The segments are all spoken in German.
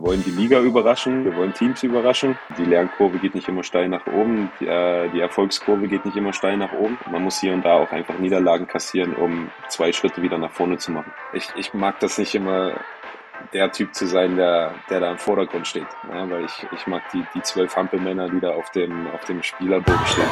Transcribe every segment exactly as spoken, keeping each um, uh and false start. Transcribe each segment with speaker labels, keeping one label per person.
Speaker 1: Wir wollen die Liga überraschen, wir wollen Teams überraschen. Die Lernkurve geht nicht immer steil nach oben, die, äh, die Erfolgskurve geht nicht immer steil nach oben. Man muss hier und da auch einfach Niederlagen kassieren, um zwei Schritte wieder nach vorne zu machen. Ich, ich mag das nicht immer, der Typ zu sein, der, der da im Vordergrund steht. Ja, weil ich, ich mag die, die zwölf Hampelmänner, die da auf dem, auf dem Spielerbogen stehen.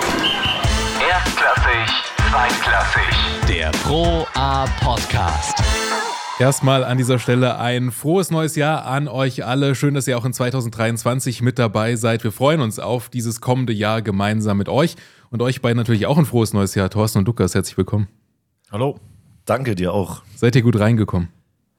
Speaker 2: Erstklassig, zweitklassig.
Speaker 3: Der Pro A Podcast.
Speaker 4: Erstmal an dieser Stelle ein frohes neues Jahr an euch alle. Schön, dass ihr auch in zwanzig dreiundzwanzig mit dabei seid. Wir freuen uns auf dieses kommende Jahr gemeinsam mit euch. Und euch beiden natürlich auch ein frohes neues Jahr. Thorsten und Lukas, herzlich willkommen.
Speaker 5: Hallo. Danke dir auch.
Speaker 4: Seid ihr gut reingekommen?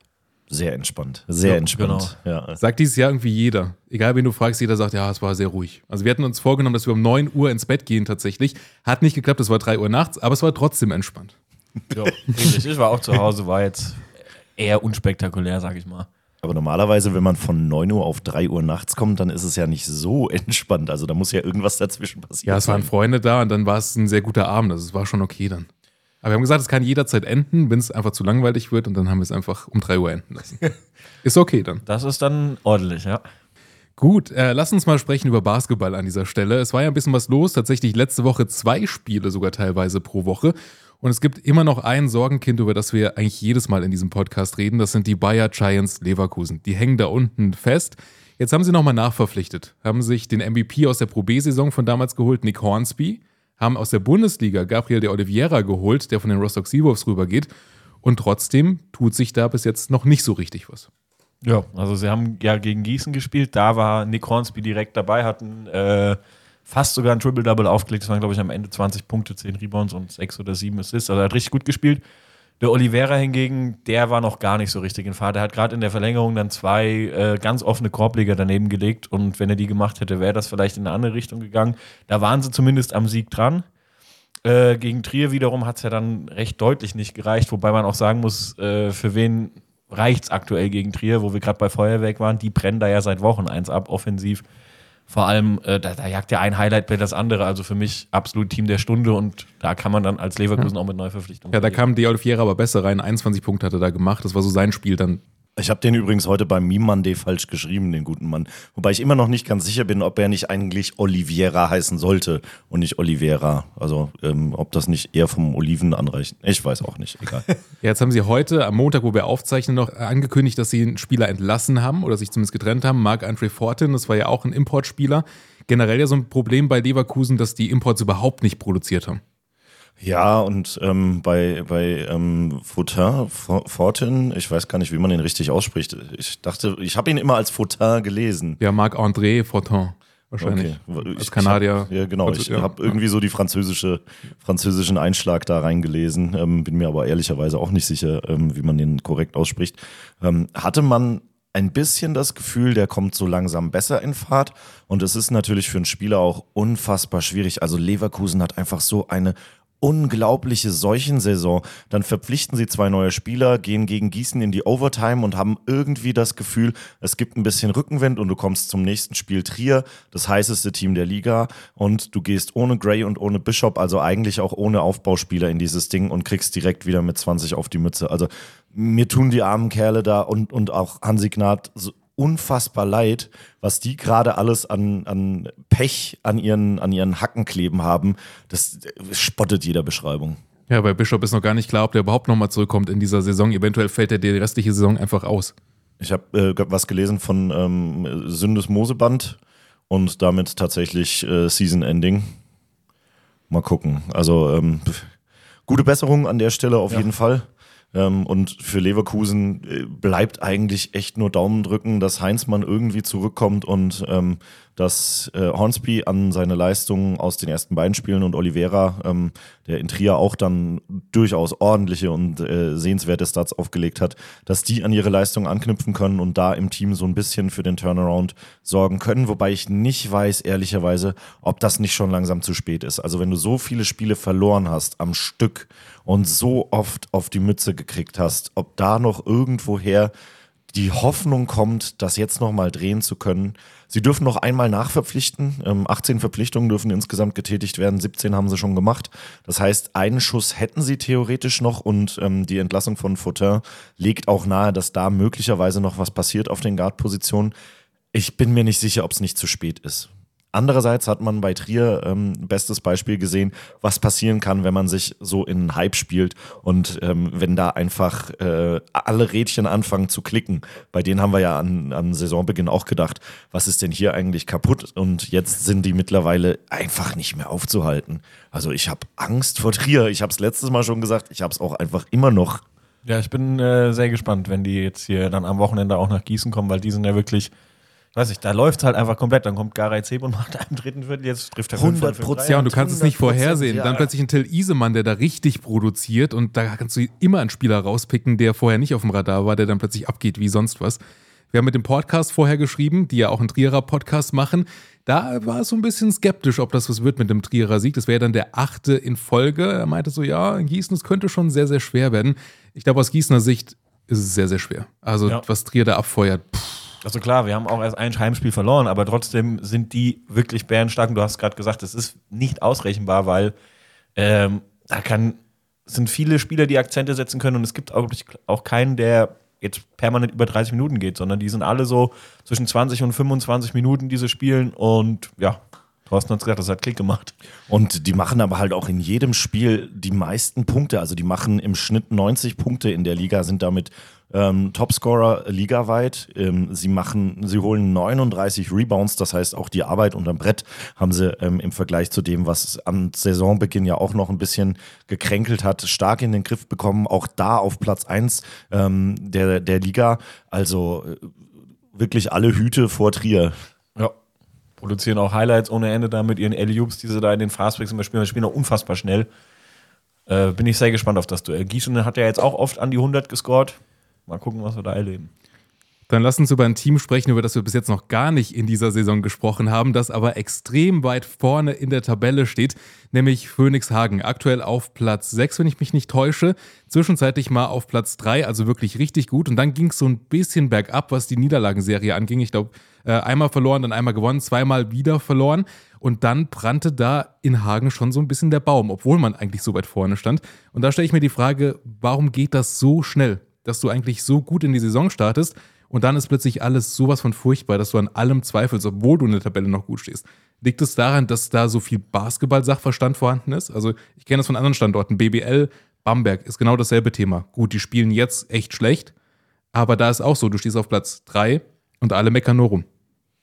Speaker 5: Sehr entspannt. Sehr
Speaker 4: ja,
Speaker 5: entspannt.
Speaker 4: Genau. Ja. Sagt dieses Jahr irgendwie jeder. Egal, wen du fragst, jeder sagt, ja, es war sehr ruhig. Also wir hatten uns vorgenommen, dass wir um neun Uhr ins Bett gehen tatsächlich. Hat nicht geklappt, es war drei Uhr nachts, aber es war trotzdem entspannt.
Speaker 6: Ja, richtig. Ich war auch zu Hause, war jetzt eher unspektakulär, sag ich mal.
Speaker 5: Aber normalerweise, wenn man von neun Uhr auf drei Uhr nachts kommt, dann ist es ja nicht so entspannt. Also da muss ja irgendwas dazwischen passieren.
Speaker 4: Ja, es waren Freunde da und dann war es ein sehr guter Abend. Also es war schon okay dann. Aber wir haben gesagt, es kann jederzeit enden, wenn es einfach zu langweilig wird und dann haben wir es einfach um drei Uhr enden lassen. Ist okay dann.
Speaker 6: Das ist dann ordentlich, ja.
Speaker 4: Gut, äh, lass uns mal sprechen über Basketball an dieser Stelle. Es war ja ein bisschen was los, tatsächlich letzte Woche zwei Spiele sogar teilweise pro Woche. Und es gibt immer noch ein Sorgenkind, über das wir eigentlich jedes Mal in diesem Podcast reden. Das sind die Bayer Giants Leverkusen. Die hängen da unten fest. Jetzt haben sie nochmal nachverpflichtet. Haben sich den M V P aus der Pro B-Saison von damals geholt, Nick Hornsby. Haben aus der Bundesliga Gabriel de Oliveira geholt, der von den Rostock Seawolves rübergeht. Und trotzdem tut sich da bis jetzt noch nicht so richtig was.
Speaker 6: Ja, also sie haben ja gegen Gießen gespielt. Da war Nick Hornsby direkt dabei, hatten äh, fast sogar ein Triple-Double aufgelegt. Das waren, glaube ich, am Ende zwanzig Punkte, zehn Rebounds und sechs oder sieben Assists. Also er hat richtig gut gespielt. Der Oliveira hingegen, der war noch gar nicht so richtig in Fahrt. Er hat gerade in der Verlängerung dann zwei äh, ganz offene Korbleger daneben gelegt. Und wenn er die gemacht hätte, wäre das vielleicht in eine andere Richtung gegangen. Da waren sie zumindest am Sieg dran. Äh, gegen Trier wiederum hat es ja dann recht deutlich nicht gereicht. Wobei man auch sagen muss, äh, für wen reicht es aktuell gegen Trier, wo wir gerade bei Feuerwerk waren. Die brennen da ja seit Wochen eins ab, offensiv. Vor allem, äh, da, da jagt ja ein Highlight-Play das andere. Also für mich absolut Team der Stunde und da kann man dann als Leverkusen ja. auch mit Neuverpflichtungen.
Speaker 4: Ja, da kam de Oliveira aber besser rein. einundzwanzig Punkte hat er da gemacht. Das war so sein Spiel dann.
Speaker 5: Ich habe den übrigens heute beim Meme Monday falsch geschrieben, den guten Mann. Wobei ich immer noch nicht ganz sicher bin, ob er nicht eigentlich Oliveira heißen sollte und nicht Oliveira. Also ähm, ob das nicht eher vom Oliven anreicht. Ich weiß auch nicht, egal.
Speaker 4: Ja, jetzt haben sie heute, am Montag, wo wir aufzeichnen, noch angekündigt, dass sie einen Spieler entlassen haben oder sich zumindest getrennt haben. Marc-André Fortin, das war ja auch ein Importspieler. Generell ja so ein Problem bei Leverkusen, dass die Imports überhaupt nicht produziert haben.
Speaker 5: Ja, und ähm, bei, bei ähm, Fortin, Fortin, ich weiß gar nicht, wie man den richtig ausspricht. Ich dachte, ich habe ihn immer als Fortin gelesen.
Speaker 4: Ja, Marc-André Fortin wahrscheinlich.
Speaker 5: Okay.
Speaker 4: Als Kanadier.
Speaker 5: Hab, ja, genau. Ich ja. habe irgendwie so die französische, französischen Einschlag da reingelesen. Ähm, bin mir aber ehrlicherweise auch nicht sicher, ähm, wie man den korrekt ausspricht. Ähm, hatte man ein bisschen das Gefühl, der kommt so langsam besser in Fahrt und es ist natürlich für einen Spieler auch unfassbar schwierig. Also Leverkusen hat einfach so eine unglaubliche Seuchensaison. Dann verpflichten sie zwei neue Spieler, gehen gegen Gießen in die Overtime und haben irgendwie das Gefühl, es gibt ein bisschen Rückenwind und du kommst zum nächsten Spiel Trier, das heißeste Team der Liga und du gehst ohne Gray und ohne Bishop, also eigentlich auch ohne Aufbauspieler in dieses Ding und kriegst direkt wieder mit zwanzig auf die Mütze. Also mir tun die armen Kerle da und, und auch Hansi Gnad so unfassbar leid, was die gerade alles an, an Pech an ihren, an ihren Hacken kleben haben. Das spottet jeder Beschreibung.
Speaker 4: Ja, bei Bishop ist noch gar nicht klar, ob der überhaupt nochmal zurückkommt in dieser Saison. Eventuell fällt er die restliche Saison einfach aus.
Speaker 5: Ich habe äh, was gelesen von ähm, Sündes Moseband und damit tatsächlich äh, Season Ending. Mal gucken. Also ähm, gute Besserung an der Stelle auf ja. jeden Fall. Ähm, und für Leverkusen äh, bleibt eigentlich echt nur Daumen drücken, dass Heinzmann irgendwie zurückkommt und ähm, dass äh, Hornsby an seine Leistungen aus den ersten beiden Spielen und Oliveira, ähm, der in Trier auch dann durchaus ordentliche und äh, sehenswerte Stats aufgelegt hat, dass die an ihre Leistungen anknüpfen können und da im Team so ein bisschen für den Turnaround sorgen können, wobei ich nicht weiß, ehrlicherweise, ob das nicht schon langsam zu spät ist. Also wenn du so viele Spiele verloren hast am Stück und so oft auf die Mütze gekriegt hast, ob da noch irgendwoher die Hoffnung kommt, das jetzt nochmal drehen zu können. Sie dürfen noch einmal nachverpflichten. Ähm, achtzehn Verpflichtungen dürfen insgesamt getätigt werden. siebzehn haben sie schon gemacht. Das heißt, einen Schuss hätten sie theoretisch noch und ähm, die Entlassung von Fortin legt auch nahe, dass da möglicherweise noch was passiert auf den Guard-Positionen. Ich bin mir nicht sicher, ob es nicht zu spät ist. Andererseits hat man bei Trier ähm, bestes Beispiel gesehen, was passieren kann, wenn man sich so in einen Hype spielt und ähm, wenn da einfach äh, alle Rädchen anfangen zu klicken. Bei denen haben wir ja an, an Saisonbeginn auch gedacht, was ist denn hier eigentlich kaputt? Und jetzt sind die mittlerweile einfach nicht mehr aufzuhalten. Also ich habe Angst vor Trier. Ich habe es letztes Mal schon gesagt, ich habe es auch einfach immer noch.
Speaker 6: Ja, ich bin äh, sehr gespannt, wenn die jetzt hier dann am Wochenende auch nach Gießen kommen, weil die sind ja wirklich... Weiß ich, da läuft es halt einfach komplett. Dann kommt Garay Zeb und macht im dritten Viertel, jetzt trifft er
Speaker 5: hundert Prozent.
Speaker 4: Ja, und du kannst es nicht vorhersehen.
Speaker 5: Ja.
Speaker 4: Dann plötzlich ein Till Isemann, der da richtig produziert und da kannst du immer einen Spieler rauspicken, der vorher nicht auf dem Radar war, der dann plötzlich abgeht wie sonst was. Wir haben mit dem Podcast vorher geschrieben, die ja auch einen Trierer Podcast machen. Da war es so ein bisschen skeptisch, ob das was wird mit dem Trierer Sieg. Das wäre dann der achte in Folge. Er meinte so, ja, in Gießen, es könnte schon sehr, sehr schwer werden. Ich glaube, aus Gießener Sicht ist es sehr, sehr schwer. Also
Speaker 6: Ja.
Speaker 4: was Trier da abfeuert, pff.
Speaker 6: Also klar, wir haben auch erst ein Heimspiel verloren, aber trotzdem sind die wirklich bärenstark. Und du hast gerade gesagt, es ist nicht ausrechenbar, weil ähm, da kann, sind viele Spieler, die Akzente setzen können und es gibt auch, auch keinen, der jetzt permanent über dreißig Minuten geht, sondern die sind alle so zwischen zwanzig und fünfundzwanzig Minuten, diese spielen und ja, Thorsten hat gesagt, das hat Klick gemacht.
Speaker 5: Und die machen aber halt auch in jedem Spiel die meisten Punkte. Also die machen im Schnitt neunzig Punkte in der Liga, sind damit ähm, Topscorer ligaweit. Ähm, sie machen, sie holen neununddreißig Rebounds, das heißt auch die Arbeit unterm Brett haben sie ähm, im Vergleich zu dem, was am Saisonbeginn ja auch noch ein bisschen gekränkelt hat, stark in den Griff bekommen. Auch da auf Platz eins ähm, der, der Liga. Also äh, wirklich alle Hüte vor Trier.
Speaker 6: Ja. Produzieren auch Highlights ohne Ende da mit ihren Alley-Oops, die sie da in den Fastbreaks immer spielen. Die spielen auch unfassbar schnell. Äh, bin ich sehr gespannt auf das Duell. Gießen hat ja jetzt auch oft an die hundert gescored. Mal gucken, was wir da erleben.
Speaker 4: Dann lass uns über ein Team sprechen, über das wir bis jetzt noch gar nicht in dieser Saison gesprochen haben, das aber extrem weit vorne in der Tabelle steht, nämlich Phönix Hagen. Aktuell auf Platz sechs, wenn ich mich nicht täusche. Zwischenzeitlich mal auf Platz drei, also wirklich richtig gut. Und dann ging es so ein bisschen bergab, was die Niederlagenserie anging. Ich glaube, einmal verloren, dann einmal gewonnen, zweimal wieder verloren. Und dann brannte da in Hagen schon so ein bisschen der Baum, obwohl man eigentlich so weit vorne stand. Und da stelle ich mir die Frage, warum geht das so schnell, dass du eigentlich so gut in die Saison startest und dann ist plötzlich alles sowas von furchtbar, dass du an allem zweifelst, obwohl du in der Tabelle noch gut stehst. Liegt es daran, dass da so viel Basketball-Sachverstand vorhanden ist? Also ich kenne das von anderen Standorten. B B L, Bamberg ist genau dasselbe Thema. Gut, die spielen jetzt echt schlecht, aber da ist auch so, du stehst auf Platz drei und alle meckern nur rum.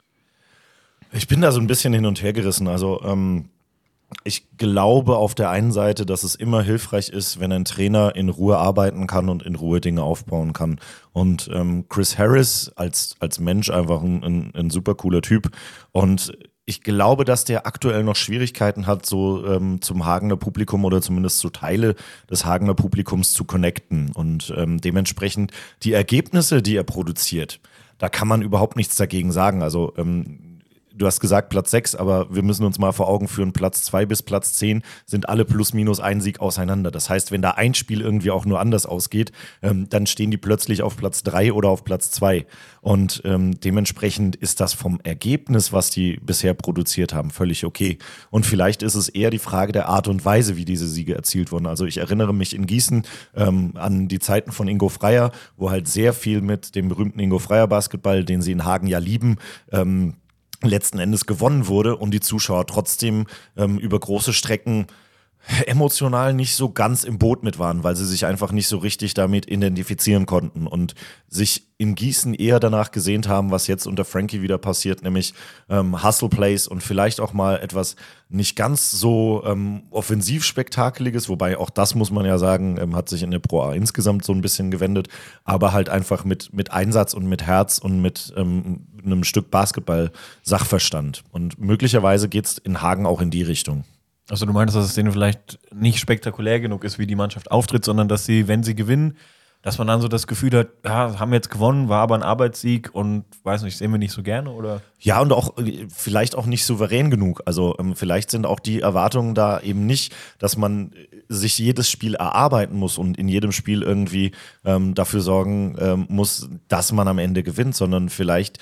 Speaker 5: Ich bin da so ein bisschen hin und her gerissen. Also ähm, ich glaube auf der einen Seite, dass es immer hilfreich ist, wenn ein Trainer in Ruhe arbeiten kann und in Ruhe Dinge aufbauen kann. Und ähm, Chris Harris als, als Mensch einfach ein, ein, ein super cooler Typ. Und ich glaube, dass der aktuell noch Schwierigkeiten hat, so ähm, zum Hagener Publikum oder zumindest zu Teile des Hagener Publikums zu connecten. Und ähm, dementsprechend die Ergebnisse, die er produziert, da kann man überhaupt nichts dagegen sagen. Also ähm, du hast gesagt Platz sechs, aber wir müssen uns mal vor Augen führen, Platz zwei bis Platz zehn sind alle plus minus ein Sieg auseinander. Das heißt, wenn da ein Spiel irgendwie auch nur anders ausgeht, ähm, dann stehen die plötzlich auf Platz drei oder auf Platz zwei. Und ähm, dementsprechend ist das vom Ergebnis, was die bisher produziert haben, völlig okay. Und vielleicht ist es eher die Frage der Art und Weise, wie diese Siege erzielt wurden. Also ich erinnere mich in Gießen ähm, an die Zeiten von Ingo Freier, wo halt sehr viel mit dem berühmten Ingo Freier Basketball, den sie in Hagen ja lieben, ähm, letzten Endes gewonnen wurde und die Zuschauer trotzdem ähm, über große Strecken emotional nicht so ganz im Boot mit waren, weil sie sich einfach nicht so richtig damit identifizieren konnten und sich in Gießen eher danach gesehnt haben, was jetzt unter Frankie wieder passiert, nämlich ähm, Hustle Plays und vielleicht auch mal etwas nicht ganz so ähm, offensiv spektakeliges, wobei auch das, muss man ja sagen, ähm, hat sich in der Pro A insgesamt so ein bisschen gewendet, aber halt einfach mit, mit Einsatz und mit Herz und mit ähm, einem Stück Basketball-Sachverstand. Und möglicherweise geht es in Hagen auch in die Richtung.
Speaker 6: Also du meinst, dass es denen vielleicht nicht spektakulär genug ist, wie die Mannschaft auftritt, sondern dass sie, wenn sie gewinnen, dass man dann so das Gefühl hat, ja, haben jetzt gewonnen, war aber ein Arbeitssieg und weiß nicht, sehen wir nicht so gerne, oder?
Speaker 5: Ja, und auch vielleicht auch nicht souverän genug. Also ähm, vielleicht sind auch die Erwartungen da eben nicht, dass man sich jedes Spiel erarbeiten muss und in jedem Spiel irgendwie ähm, dafür sorgen ähm, muss, dass man am Ende gewinnt, sondern vielleicht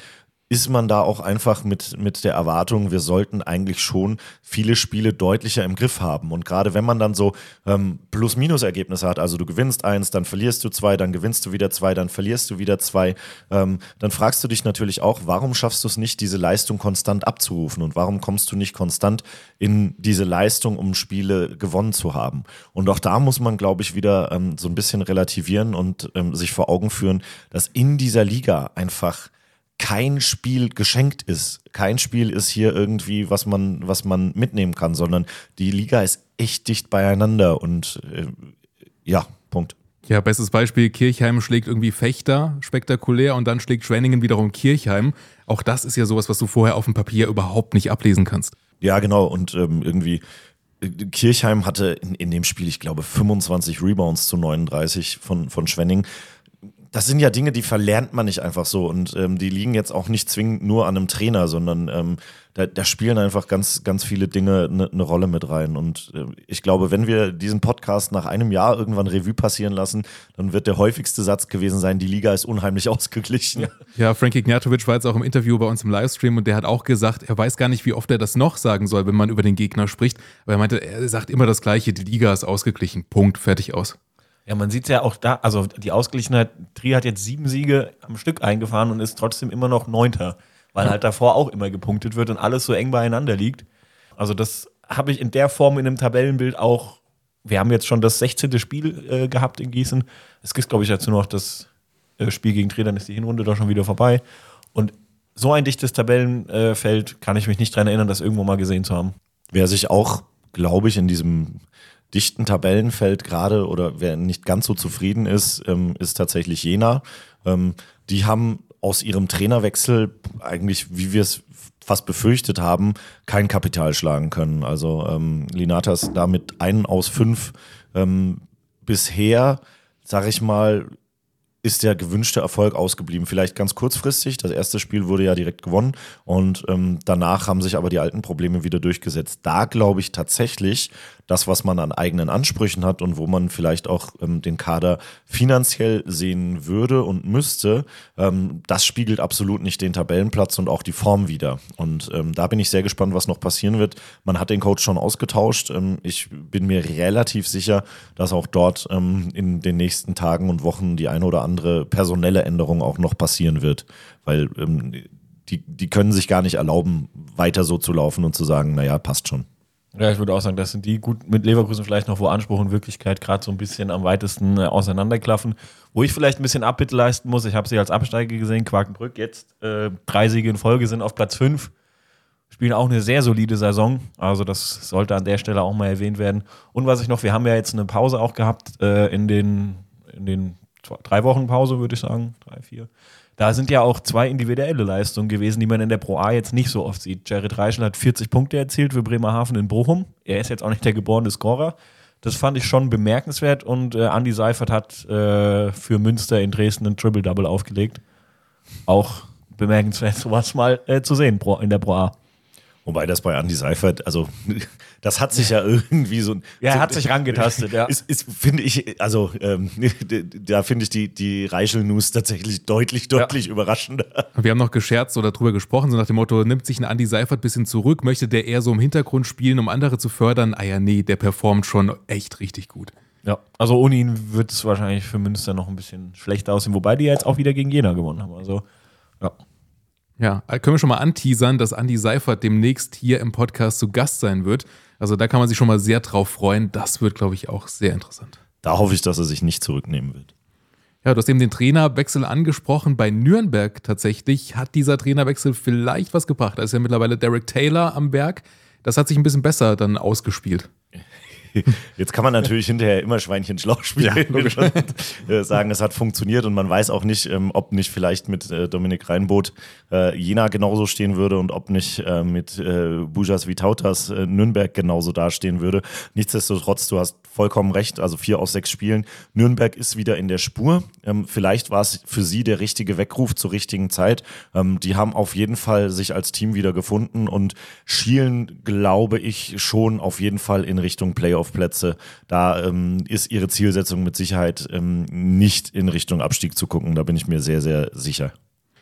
Speaker 5: ist man da auch einfach mit, mit der Erwartung, wir sollten eigentlich schon viele Spiele deutlicher im Griff haben. Und gerade wenn man dann so ähm, Plus-Minus-Ergebnisse hat, also du gewinnst eins, dann verlierst du zwei, dann gewinnst du wieder zwei, dann verlierst du wieder zwei, ähm, dann fragst du dich natürlich auch, warum schaffst du es nicht, diese Leistung konstant abzurufen und warum kommst du nicht konstant in diese Leistung, um Spiele gewonnen zu haben? Und auch da muss man, glaube ich, wieder ähm, so ein bisschen relativieren und ähm, sich vor Augen führen, dass in dieser Liga einfach kein Spiel geschenkt ist. Kein Spiel ist hier irgendwie, was man, was man mitnehmen kann, sondern die Liga ist echt dicht beieinander und äh, ja, Punkt.
Speaker 4: Ja, bestes Beispiel, Kirchheim schlägt irgendwie Fechter, spektakulär, und dann schlägt Schwenningen wiederum Kirchheim. Auch das ist ja sowas, was du vorher auf dem Papier überhaupt nicht ablesen kannst.
Speaker 5: Ja, genau, und ähm, irgendwie Kirchheim hatte in, in dem Spiel, ich glaube, fünfundzwanzig Rebounds zu neununddreißig von, von Schwenningen. Das sind ja Dinge, die verlernt man nicht einfach so, und ähm, die liegen jetzt auch nicht zwingend nur an einem Trainer, sondern ähm, da, da spielen einfach ganz, ganz viele Dinge eine ne Rolle mit rein. Und äh, ich glaube, wenn wir diesen Podcast nach einem Jahr irgendwann Revue passieren lassen, dann wird der häufigste Satz gewesen sein, die Liga ist unheimlich ausgeglichen. Ja,
Speaker 4: ja, Frankie Gnjatovic war jetzt auch im Interview bei uns im Livestream und der hat auch gesagt, er weiß gar nicht, wie oft er das noch sagen soll, wenn man über den Gegner spricht. Aber er meinte, er sagt immer das Gleiche, die Liga ist ausgeglichen, Punkt, fertig, aus.
Speaker 6: Ja, man sieht es ja auch da, also die Ausgeglichenheit, Trier hat jetzt sieben Siege am Stück eingefahren und ist trotzdem immer noch Neunter, weil halt davor auch immer gepunktet wird und alles so eng beieinander liegt. Also das habe ich in der Form in einem Tabellenbild auch, wir haben jetzt schon das sechzehnte Spiel äh, gehabt in Gießen. Es gibt, glaube ich, dazu noch das äh, Spiel gegen Trier, dann ist die Hinrunde doch schon wieder vorbei. Und so ein dichtes Tabellenfeld äh, kann ich mich nicht dran erinnern, das irgendwo mal gesehen zu haben.
Speaker 5: Wer sich auch, glaube ich, in diesem dichten Tabellenfeld gerade, oder wer nicht ganz so zufrieden ist, ähm, ist tatsächlich Jena. Ähm, die haben aus ihrem Trainerwechsel eigentlich, wie wir es fast befürchtet haben, kein Kapital schlagen können. Also ähm, Linatas damit einen aus fünf ähm, bisher, sag ich mal, ist der gewünschte Erfolg ausgeblieben. Vielleicht ganz kurzfristig. Das erste Spiel wurde ja direkt gewonnen und ähm, danach haben sich aber die alten Probleme wieder durchgesetzt. Da glaube ich tatsächlich, das, was man an eigenen Ansprüchen hat und wo man vielleicht auch ähm, den Kader finanziell sehen würde und müsste, ähm, das spiegelt absolut nicht den Tabellenplatz und auch die Form wider. Und ähm, da bin ich sehr gespannt, was noch passieren wird. Man hat den Coach schon ausgetauscht. Ähm, ich bin mir relativ sicher, dass auch dort ähm, in den nächsten Tagen und Wochen die eine oder andere personelle Änderung auch noch passieren wird, weil ähm, die, die können sich gar nicht erlauben, weiter so zu laufen und zu sagen, naja, passt schon.
Speaker 6: Ja, ich würde auch sagen, das sind die gut mit Leverkusen vielleicht noch, wo Anspruch und Wirklichkeit gerade so ein bisschen am weitesten äh, auseinanderklaffen. Wo ich vielleicht ein bisschen Abbitte leisten muss, ich habe sie als Absteiger gesehen, Quakenbrück jetzt äh, drei Siege in Folge, sind auf Platz fünf, spielen auch eine sehr solide Saison, also das sollte an der Stelle auch mal erwähnt werden. Und was ich noch, wir haben ja jetzt eine Pause auch gehabt äh, in den, in den zwei, drei Wochen Pause, würde ich sagen, drei, vier. Da sind ja auch zwei individuelle Leistungen gewesen, die man in der Pro A jetzt nicht so oft sieht. Jared Reichel hat vierzig Punkte erzielt für Bremerhaven in Bochum. Er ist jetzt auch nicht der geborene Scorer. Das fand ich schon bemerkenswert. Und äh, Andi Seifert hat äh, für Münster in Dresden ein Triple-Double aufgelegt. Auch bemerkenswert, sowas mal äh, zu sehen in der Pro A.
Speaker 5: Wobei das bei Andi Seifert, also das hat sich ja irgendwie so...
Speaker 6: Ja, er
Speaker 5: so,
Speaker 6: hat sich rangetastet, ja.
Speaker 5: Ist, ist, finde ich, also ähm, da finde ich die, die Reichel-News tatsächlich deutlich, deutlich ja. überraschender.
Speaker 4: Wir haben noch gescherzt oder drüber gesprochen, so nach dem Motto, nimmt sich ein Andi Seifert ein bisschen zurück, möchte der eher so im Hintergrund spielen, um andere zu fördern? Ah ja, nee, der performt schon echt richtig gut.
Speaker 6: Ja, also ohne ihn wird es wahrscheinlich für Münster noch ein bisschen schlechter aussehen, wobei die jetzt auch wieder gegen Jena gewonnen haben, also ja.
Speaker 4: Ja, können wir schon mal anteasern, dass Andi Seifert demnächst hier im Podcast zu Gast sein wird. Also da kann man sich schon mal sehr drauf freuen. Das wird, glaube ich, auch sehr interessant.
Speaker 5: Da hoffe ich, dass er sich nicht zurücknehmen wird.
Speaker 4: Ja, du hast eben den Trainerwechsel angesprochen. Bei Nürnberg tatsächlich hat dieser Trainerwechsel vielleicht was gebracht. Da ist ja mittlerweile Derek Taylor am Werk. Das hat sich ein bisschen besser dann ausgespielt.
Speaker 5: Jetzt kann man natürlich hinterher immer Schweinchen schlau spielen ja, und äh, sagen, es hat funktioniert und man weiß auch nicht, ähm, ob nicht vielleicht mit äh, Dominik Reinboth äh, Jena genauso stehen würde und ob nicht äh, mit äh, Bujas Vitautas äh, Nürnberg genauso dastehen würde. Nichtsdestotrotz, du hast vollkommen recht, also vier aus sechs Spielen. Nürnberg ist wieder in der Spur. Ähm, vielleicht war es für sie der richtige Weckruf zur richtigen Zeit. Ähm, die haben auf jeden Fall sich als Team wieder gefunden und schielen, glaube ich, schon auf jeden Fall in Richtung Playoff Plätze. Da ähm, ist ihre Zielsetzung mit Sicherheit ähm, nicht in Richtung Abstieg zu gucken. Da bin ich mir sehr, sehr sicher.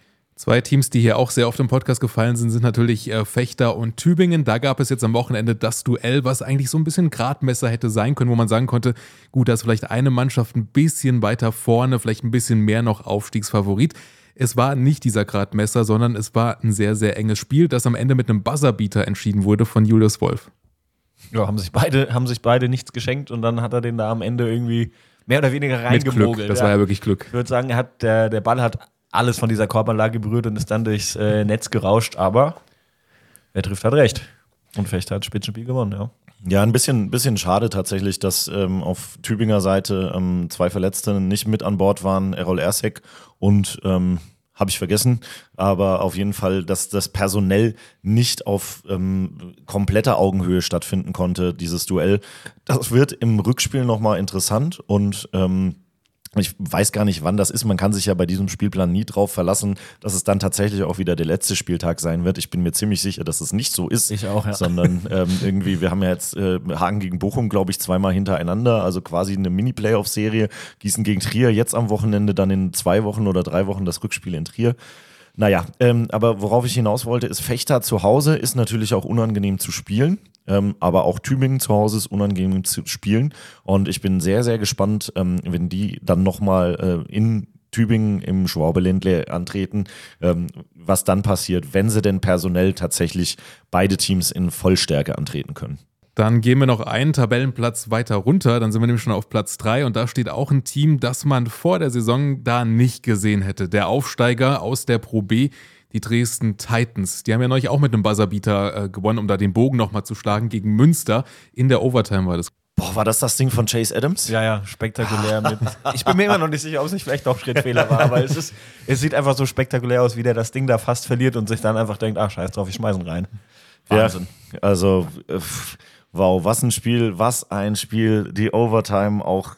Speaker 4: Zwei Teams, die hier auch sehr oft im Podcast gefallen sind, sind natürlich äh, Vechta und Tübingen. Da gab es jetzt am Wochenende das Duell, was eigentlich so ein bisschen Gradmesser hätte sein können, wo man sagen konnte, gut, da ist vielleicht eine Mannschaft ein bisschen weiter vorne, vielleicht ein bisschen mehr noch Aufstiegsfavorit. Es war nicht dieser Gradmesser, sondern es war ein sehr, sehr enges Spiel, das am Ende mit einem Buzzerbeater entschieden wurde von Julius Wolf.
Speaker 6: Ja, haben sich beide, haben sich beide nichts geschenkt und dann hat er den da am Ende irgendwie mehr oder weniger
Speaker 4: Mit Glück,
Speaker 6: reingemogelt.
Speaker 4: das
Speaker 6: ja.
Speaker 4: war ja wirklich Glück.
Speaker 6: Ich würde sagen, er hat, der, der Ball hat alles von dieser Korbanlage berührt und ist dann durchs äh, Netz gerauscht, aber wer trifft, hat recht. Und Vechta hat Spitzenspiel gewonnen, ja.
Speaker 5: Ja, ein bisschen, bisschen schade tatsächlich, dass ähm, auf Tübinger Seite ähm, zwei Verletzte nicht mit an Bord waren, Errol Ersek und ähm, habe ich vergessen, aber auf jeden Fall, dass das personell nicht auf ähm, kompletter Augenhöhe stattfinden konnte, dieses Duell. Das wird im Rückspiel nochmal interessant und ähm, ich weiß gar nicht, wann das ist. Man kann sich ja bei diesem Spielplan nie drauf verlassen, dass es dann tatsächlich auch wieder der letzte Spieltag sein wird. Ich bin mir ziemlich sicher, dass es nicht so ist.
Speaker 6: Ich auch, ja.
Speaker 5: Sondern ähm, irgendwie, wir haben ja jetzt äh, Hagen gegen Bochum, glaube ich, zweimal hintereinander. Also quasi eine Mini-Playoff-Serie. Gießen gegen Trier, jetzt am Wochenende, dann in zwei Wochen oder drei Wochen das Rückspiel in Trier. Naja, ähm, aber worauf ich hinaus wollte, ist, Vechta zu Hause ist natürlich auch unangenehm zu spielen. Ähm, aber auch Tübingen zu Hause ist unangenehm zu spielen. Und ich bin sehr, sehr gespannt, ähm, wenn die dann nochmal äh, in Tübingen im Schwabe-Ländle antreten, ähm, was dann passiert, wenn sie denn personell tatsächlich beide Teams in Vollstärke antreten können.
Speaker 4: Dann gehen wir noch einen Tabellenplatz weiter runter, dann sind wir nämlich schon auf Platz drei und da steht auch ein Team, das man vor der Saison da nicht gesehen hätte. Der Aufsteiger aus der Pro B, die Dresden Titans. Die haben ja neulich auch mit einem Buzzerbeater äh, gewonnen, um da den Bogen nochmal zu schlagen gegen Münster. In der Overtime war das.
Speaker 5: Boah, war das das Ding von Chase Adams?
Speaker 6: Ja, ja, spektakulär. Mit. Ich bin mir immer noch nicht sicher, ob es nicht vielleicht doch Schrittfehler war, aber es, ist, es sieht einfach so spektakulär aus, wie der das Ding da fast verliert und sich dann einfach denkt, ach scheiß drauf, ich schmeiß ihn rein. Wahnsinn.
Speaker 5: Ja, also äh, wow, was ein Spiel, was ein Spiel, die Overtime auch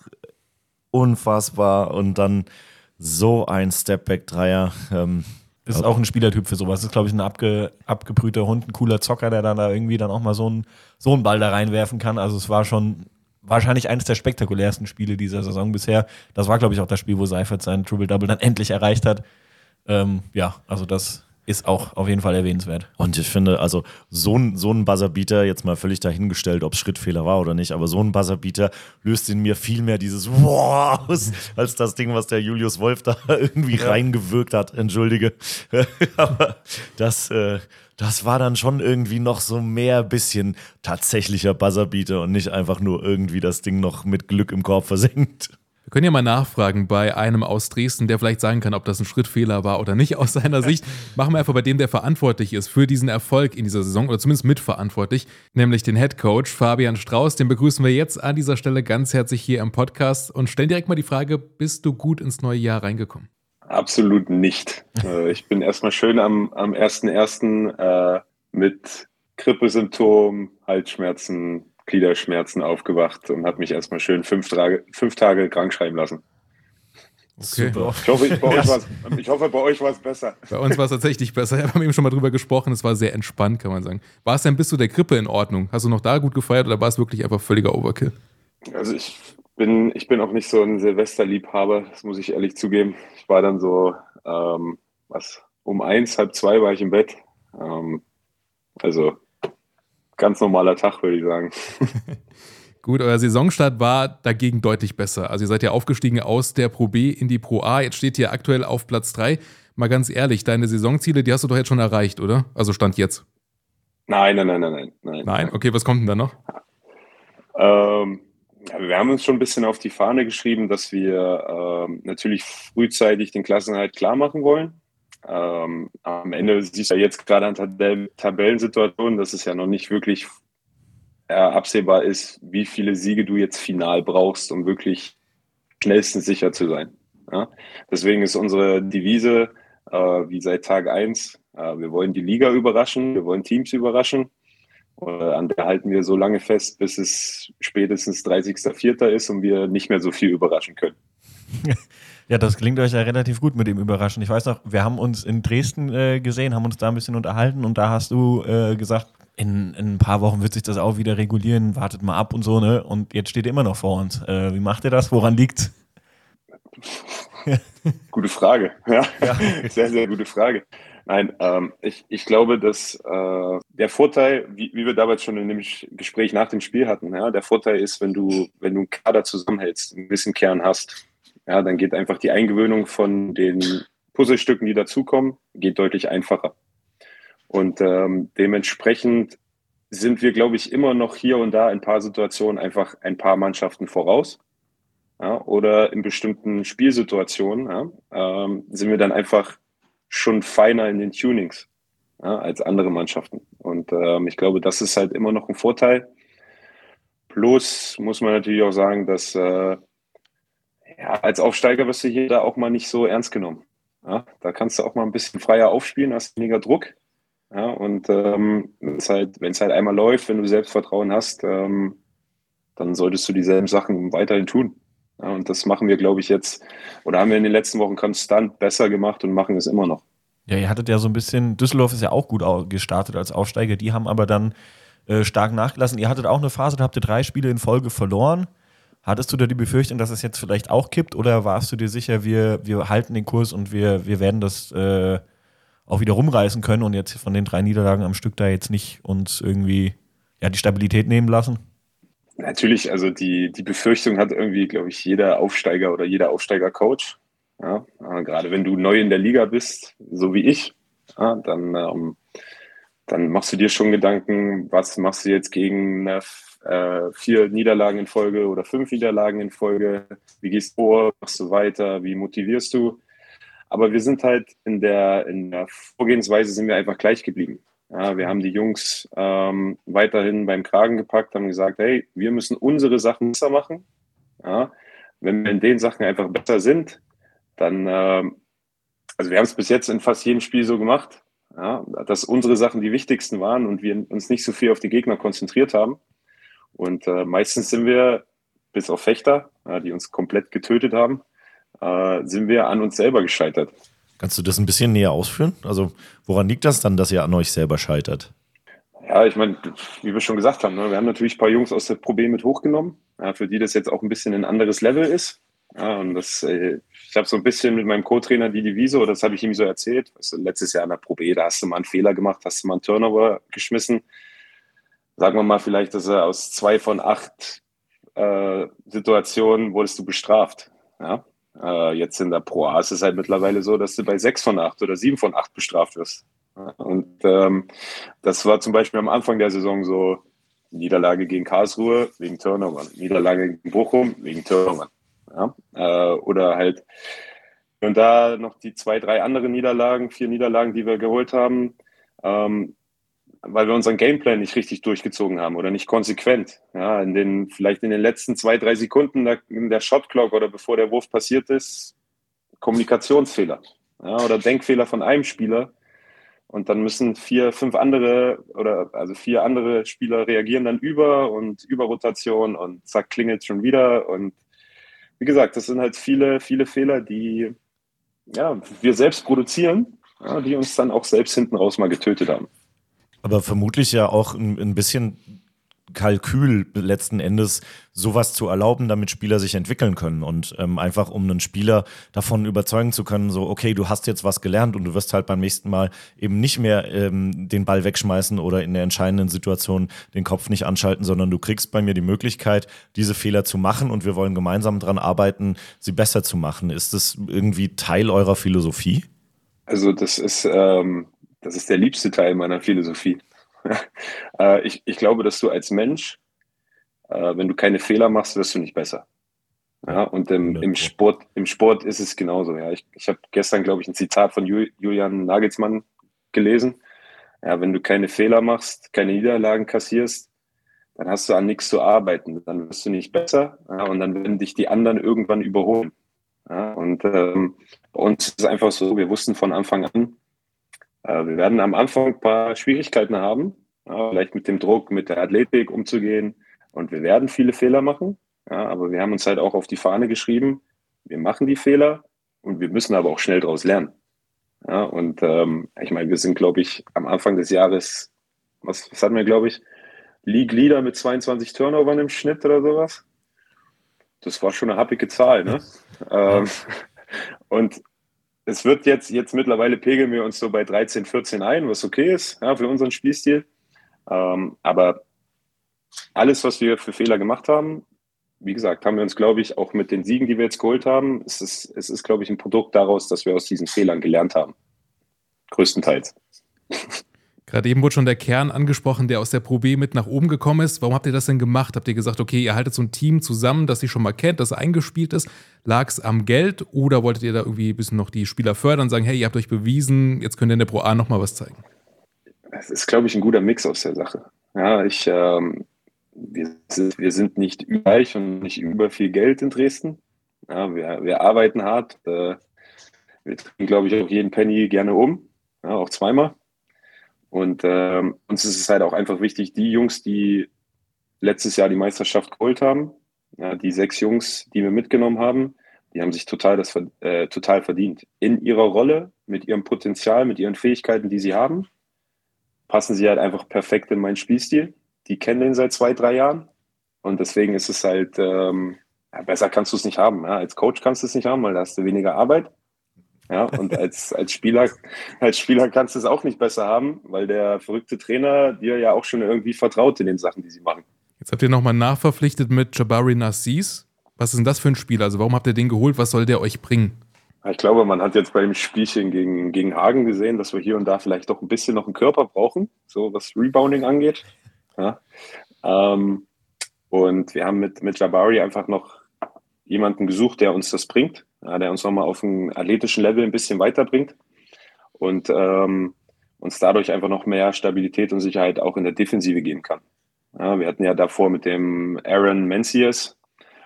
Speaker 5: unfassbar und dann so ein Stepback-Dreier. Ähm,
Speaker 6: Das ist auch ein Spielertyp für sowas. Das ist, glaube ich, ein abge, abgebrühter Hund, ein cooler Zocker, der dann da irgendwie dann auch mal so einen, so einen Ball da reinwerfen kann. Also es war schon wahrscheinlich eines der spektakulärsten Spiele dieser Saison bisher. Das war, glaube ich, auch das Spiel, wo Seifert seinen Triple-Double dann endlich erreicht hat. Ähm, ja, also das ist auch auf jeden Fall erwähnenswert.
Speaker 5: Und ich finde, also so ein, so ein Buzzerbeater, jetzt mal völlig dahingestellt, ob es Schrittfehler war oder nicht, aber so ein Buzzerbeater löst in mir viel mehr dieses Wow aus, als das Ding, was der Julius Wolf da irgendwie ja. reingewirkt hat. Entschuldige. Aber das, äh, das war dann schon irgendwie noch so mehr bisschen tatsächlicher Buzzerbeater und nicht einfach nur irgendwie das Ding noch mit Glück im Korb versenkt.
Speaker 4: Wir können ja mal nachfragen bei einem aus Dresden, der vielleicht sagen kann, ob das ein Schrittfehler war oder nicht aus seiner Sicht. Machen wir einfach bei dem, der verantwortlich ist für diesen Erfolg in dieser Saison oder zumindest mitverantwortlich, nämlich den Headcoach Fabian Strauß. Den begrüßen wir jetzt an dieser Stelle ganz herzlich hier im Podcast und stellen direkt mal die Frage, bist du gut ins neue Jahr reingekommen?
Speaker 1: Absolut nicht. Ich bin erstmal schön am, am ersten ersten äh, mit Grippesymptomen, Halsschmerzen, Gliederschmerzen aufgewacht und habe mich erstmal schön fünf Tage, fünf Tage krank schreiben lassen.
Speaker 4: Okay.
Speaker 1: Super. Ich hoffe, ich, bei euch war's, ich hoffe, bei euch war es besser.
Speaker 4: Bei uns war es tatsächlich besser. Wir haben eben schon mal drüber gesprochen. Es war sehr entspannt, kann man sagen. War es denn bis zu der Grippe in Ordnung? Hast du noch da gut gefeiert oder war es wirklich einfach völliger Overkill?
Speaker 1: Also ich bin, ich bin auch nicht so ein Silvesterliebhaber, das muss ich ehrlich zugeben. Ich war dann so, ähm, was, um eins, halb zwei war ich im Bett. Ähm, also ganz normaler Tag, würde ich sagen.
Speaker 4: Gut, euer Saisonstart war dagegen deutlich besser. Also ihr seid ja aufgestiegen aus der Pro B in die Pro A. Jetzt steht ihr aktuell auf Platz drei. Mal ganz ehrlich, deine Saisonziele, die hast du doch jetzt schon erreicht, oder? Also Stand jetzt.
Speaker 1: Nein, nein, nein, nein, nein. Nein,
Speaker 4: nein? Okay, was kommt denn da noch?
Speaker 1: Ähm, ja, wir haben uns schon ein bisschen auf die Fahne geschrieben, dass wir ähm, natürlich frühzeitig den Klassenerhalt klar machen wollen. Ähm, am Ende siehst du ja jetzt gerade an Tab- Tabellensituationen, dass es ja noch nicht wirklich äh, absehbar ist, wie viele Siege du jetzt final brauchst, um wirklich schnellstens sicher zu sein. Ja? Deswegen ist unsere Devise, äh, wie seit Tag eins, äh, wir wollen die Liga überraschen, wir wollen Teams überraschen. Äh, an der halten wir so lange fest, bis es spätestens dreißigster vierter ist und wir nicht mehr so viel überraschen können.
Speaker 6: Ja, das klingt euch ja relativ gut mit dem Überraschen. Ich weiß noch, wir haben uns in Dresden äh, gesehen, haben uns da ein bisschen unterhalten und da hast du äh, gesagt, in, in ein paar Wochen wird sich das auch wieder regulieren, wartet mal ab und so, ne? Und jetzt steht ihr immer noch vor uns. Äh, wie macht ihr das? Woran liegt's?
Speaker 1: Gute Frage. Ja, ja. Sehr, sehr gute Frage. Nein, ähm, ich, ich glaube, dass äh, der Vorteil, wie, wie wir damals schon in dem Gespräch nach dem Spiel hatten, ja, der Vorteil ist, wenn du, wenn du einen Kader zusammenhältst, einen gewissen Kern hast, ja, dann geht einfach die Eingewöhnung von den Puzzlestücken, die dazukommen, geht deutlich einfacher. Und ähm, dementsprechend sind wir, glaube ich, immer noch hier und da in ein paar Situationen einfach ein paar Mannschaften voraus. Ja, oder in bestimmten Spielsituationen ja, ähm, sind wir dann einfach schon feiner in den Tunings ja, als andere Mannschaften. Und ähm, ich glaube, das ist halt immer noch ein Vorteil. Plus muss man natürlich auch sagen, dass äh, ja, als Aufsteiger wirst du hier da auch mal nicht so ernst genommen. Ja, da kannst du auch mal ein bisschen freier aufspielen, hast weniger Druck. Ja, und ähm, wenn es halt, wenn es halt einmal läuft, wenn du Selbstvertrauen hast, ähm, dann solltest du dieselben Sachen weiterhin tun. Ja, und das machen wir, glaube ich, jetzt, oder haben wir in den letzten Wochen konstant besser gemacht und machen es immer noch.
Speaker 6: Ja, ihr hattet ja so ein bisschen, Düsseldorf ist ja auch gut gestartet als Aufsteiger, die haben aber dann äh, stark nachgelassen. Ihr hattet auch eine Phase, da habt ihr drei Spiele in Folge verloren. Hattest du da die Befürchtung, dass es jetzt vielleicht auch kippt, oder warst du dir sicher, wir, wir halten den Kurs und wir, wir werden das äh, auch wieder rumreißen können und jetzt von den drei Niederlagen am Stück da jetzt nicht uns irgendwie ja, die Stabilität nehmen lassen?
Speaker 1: Natürlich, also die, die Befürchtung hat irgendwie, glaube ich, jeder Aufsteiger oder jeder Aufsteiger-Coach. Ja, äh, gerade wenn du neu in der Liga bist, so wie ich, ja, dann, ähm, dann machst du dir schon Gedanken, was machst du jetzt gegen eine, äh, vier Niederlagen in Folge oder fünf Niederlagen in Folge? Wie gehst du vor? Machst du weiter? Wie motivierst du? Aber wir sind halt in der, in der Vorgehensweise sind wir einfach gleich geblieben. Ja, wir haben die Jungs ähm, weiterhin beim Kragen gepackt, haben gesagt, hey, wir müssen unsere Sachen besser machen. Ja, wenn wir in den Sachen einfach besser sind, dann, ähm, also wir haben es bis jetzt in fast jedem Spiel so gemacht, ja, dass unsere Sachen die wichtigsten waren und wir uns nicht so viel auf die Gegner konzentriert haben. Und äh, meistens sind wir, bis auf Fechter, ja, die uns komplett getötet haben, äh, sind wir an uns selber gescheitert.
Speaker 5: Kannst du das ein bisschen näher ausführen? Also woran liegt das dann, dass ihr an euch selber scheitert?
Speaker 1: Ja, ich meine, wie wir schon gesagt haben, ne, wir haben natürlich ein paar Jungs aus der Pro B mit hochgenommen, ja, für die das jetzt auch ein bisschen ein anderes Level ist. Ja, und das, äh, ich habe so ein bisschen mit meinem Co-Trainer die Devise, das habe ich ihm so erzählt, also letztes Jahr in der Pro B, da hast du mal einen Fehler gemacht, hast du mal einen Turnover geschmissen. Sagen wir mal vielleicht, dass er aus zwei von acht äh, Situationen wurdest du bestraft. Ja? Äh, jetzt in der Pro A ist es halt mittlerweile so, dass du bei sechs von acht oder sieben von acht bestraft wirst. Ja? Und ähm, das war zum Beispiel am Anfang der Saison so: Niederlage gegen Karlsruhe wegen Turnover, Niederlage gegen Bochum wegen Turnover. Ja? Äh, oder halt und da noch die zwei, drei andere Niederlagen, vier Niederlagen, die wir geholt haben, ähm, weil wir unseren Gameplan nicht richtig durchgezogen haben oder nicht konsequent. Ja, in den, vielleicht in den letzten zwei, drei Sekunden der, in der Shotclock oder bevor der Wurf passiert ist, Kommunikationsfehler, ja, oder Denkfehler von einem Spieler. Und dann müssen vier, fünf andere oder also vier andere Spieler reagieren dann über und Überrotation und zack, klingelt schon wieder. Und wie gesagt, das sind halt viele, viele Fehler, die ja, wir selbst produzieren, ja, die uns dann auch selbst hinten raus mal getötet haben.
Speaker 5: Aber vermutlich ja auch ein, ein bisschen Kalkül letzten Endes, sowas zu erlauben, damit Spieler sich entwickeln können und ähm, einfach um einen Spieler davon überzeugen zu können, so okay, du hast jetzt was gelernt und du wirst halt beim nächsten Mal eben nicht mehr ähm, den Ball wegschmeißen oder in der entscheidenden Situation den Kopf nicht anschalten, sondern du kriegst bei mir die Möglichkeit, diese Fehler zu machen und wir wollen gemeinsam daran arbeiten, sie besser zu machen. Ist das irgendwie Teil eurer Philosophie?
Speaker 1: Also das ist ähm Das ist der liebste Teil meiner Philosophie. äh, ich, ich glaube, dass du als Mensch, äh, wenn du keine Fehler machst, wirst du nicht besser. Ja, und im, im, Sport, im Sport ist es genauso. Ja. Ich, ich habe gestern, glaube ich, ein Zitat von Julian Nagelsmann gelesen. Ja, wenn du keine Fehler machst, keine Niederlagen kassierst, dann hast du an nichts zu arbeiten. Dann wirst du nicht besser, ja, und dann werden dich die anderen irgendwann überholen. Ja, und ähm, bei uns ist es einfach so, wir wussten von Anfang an, wir werden am Anfang ein paar Schwierigkeiten haben, ja, vielleicht mit dem Druck, mit der Athletik umzugehen. Und wir werden viele Fehler machen. Ja, aber wir haben uns halt auch auf die Fahne geschrieben, wir machen die Fehler und wir müssen aber auch schnell daraus lernen. Ja, und ähm, ich meine, wir sind, glaube ich, am Anfang des Jahres, was, was hatten wir, glaube ich, League Leader mit zweiundzwanzig Turnovern im Schnitt oder sowas. Das war schon eine happige Zahl, ne? ähm, Und es wird jetzt, jetzt mittlerweile pegeln wir uns so bei dreizehn, vierzehn ein, was okay ist, ja, für unseren Spielstil. Ähm, aber alles, was wir für Fehler gemacht haben, wie gesagt, haben wir uns, glaube ich, auch mit den Siegen, die wir jetzt geholt haben, es ist, es ist, glaube ich, ein Produkt daraus, dass wir aus diesen Fehlern gelernt haben. Größtenteils.
Speaker 4: Gerade eben wurde schon der Kern angesprochen, der aus der Pro B mit nach oben gekommen ist. Warum habt ihr das denn gemacht? Habt ihr gesagt, okay, ihr haltet so ein Team zusammen, das ihr schon mal kennt, das eingespielt ist? Lag es am Geld oder wolltet ihr da irgendwie ein bisschen noch die Spieler fördern und sagen, hey, ihr habt euch bewiesen, jetzt könnt ihr in der Pro A nochmal was zeigen?
Speaker 1: Das ist, glaube ich, ein guter Mix aus der Sache. Ja, ich, ähm, wir, sind, wir sind nicht überreich und nicht über viel Geld in Dresden. Ja, wir, wir arbeiten hart. Äh, wir drehen, glaube ich, auch jeden Penny gerne um. Ja, auch zweimal. Und ähm, uns ist es halt auch einfach wichtig, die Jungs, die letztes Jahr die Meisterschaft geholt haben, ja, die sechs Jungs, die wir mitgenommen haben, die haben sich total, das, äh, total verdient. In ihrer Rolle, mit ihrem Potenzial, mit ihren Fähigkeiten, die sie haben, passen sie halt einfach perfekt in meinen Spielstil. Die kennen den seit zwei, drei Jahren. Und deswegen ist es halt, ähm, ja, besser kannst du es nicht haben. Ja. Als Coach kannst du es nicht haben, weil da hast du weniger Arbeit. Ja, und als, als Spieler, als Spieler kannst du es auch nicht besser haben, weil der verrückte Trainer dir ja auch schon irgendwie vertraut in den Sachen, die sie machen.
Speaker 4: Jetzt habt ihr nochmal nachverpflichtet mit Jabari Narcisse. Was ist denn das für ein Spieler? Also warum habt ihr den geholt? Was soll der euch bringen?
Speaker 1: Ich glaube, man hat jetzt beim Spielchen gegen, gegen Hagen gesehen, dass wir hier und da vielleicht doch ein bisschen noch einen Körper brauchen, so was Rebounding angeht. Ja. Ähm, und wir haben mit, mit Jabari einfach noch jemanden gesucht, der uns das bringt, ja, der uns nochmal auf einen athletischen Level ein bisschen weiterbringt und ähm, uns dadurch einfach noch mehr Stabilität und Sicherheit auch in der Defensive geben kann. Ja, wir hatten ja davor mit dem Aaron Mencius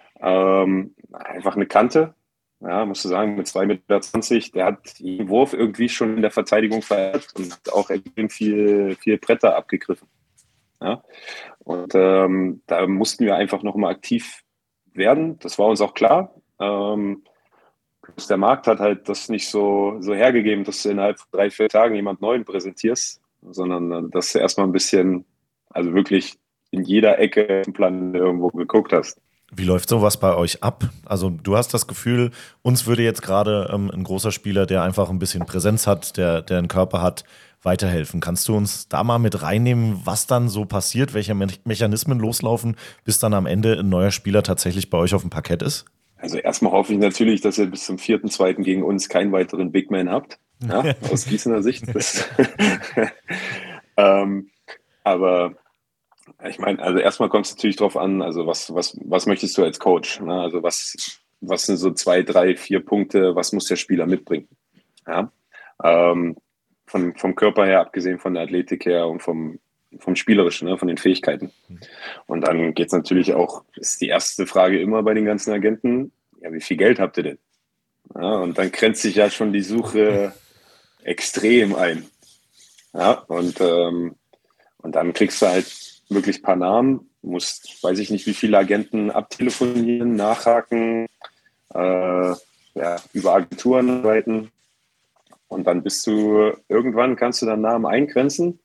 Speaker 1: ähm, einfach eine Kante, ja, musst du sagen, mit zwei Meter zwanzig, der hat jeden Wurf irgendwie schon in der Verteidigung verändert und auch extrem viel, viel Bretter abgegriffen. Ja? Und ähm, da mussten wir einfach nochmal aktiv werden. Das war uns auch klar. Ähm, der Markt hat halt das nicht so, so hergegeben, dass du innerhalb von drei, vier Tagen jemand Neuen präsentierst, sondern dass du erstmal ein bisschen, also wirklich in jeder Ecke im Plan irgendwo geguckt hast.
Speaker 5: Wie läuft sowas bei euch ab? Also du hast das Gefühl, uns würde jetzt gerade ähm, ein großer Spieler, der einfach ein bisschen Präsenz hat, der, der einen Körper hat, weiterhelfen. Kannst du uns da mal mit reinnehmen, was dann so passiert, welche Me- Mechanismen loslaufen, bis dann am Ende ein neuer Spieler tatsächlich bei euch auf dem Parkett ist?
Speaker 1: Also erstmal hoffe ich natürlich, dass ihr bis zum vierten, zweiten gegen uns keinen weiteren Big Man habt, ja, aus Gießener Sicht. Das ähm, aber ich meine, also erstmal kommt es natürlich drauf an, also was, was, was möchtest du als Coach? Ne? Also was, was sind so zwei, drei, vier Punkte, was muss der Spieler mitbringen? Ja? Ähm, von, vom Körper her, abgesehen von der Athletik her und vom, vom Spielerischen, ne? Von den Fähigkeiten. Und dann geht es natürlich auch, ist die erste Frage immer bei den ganzen Agenten, ja, wie viel Geld habt ihr denn? Ja, und dann grenzt sich ja schon die Suche extrem ein. Ja, und, ähm, und dann kriegst du halt wirklich ein paar Namen, musst, weiß ich nicht, wie viele Agenten abtelefonieren, nachhaken, äh, ja, über Agenturen arbeiten. Und dann bist du, irgendwann kannst du dann Namen eingrenzen.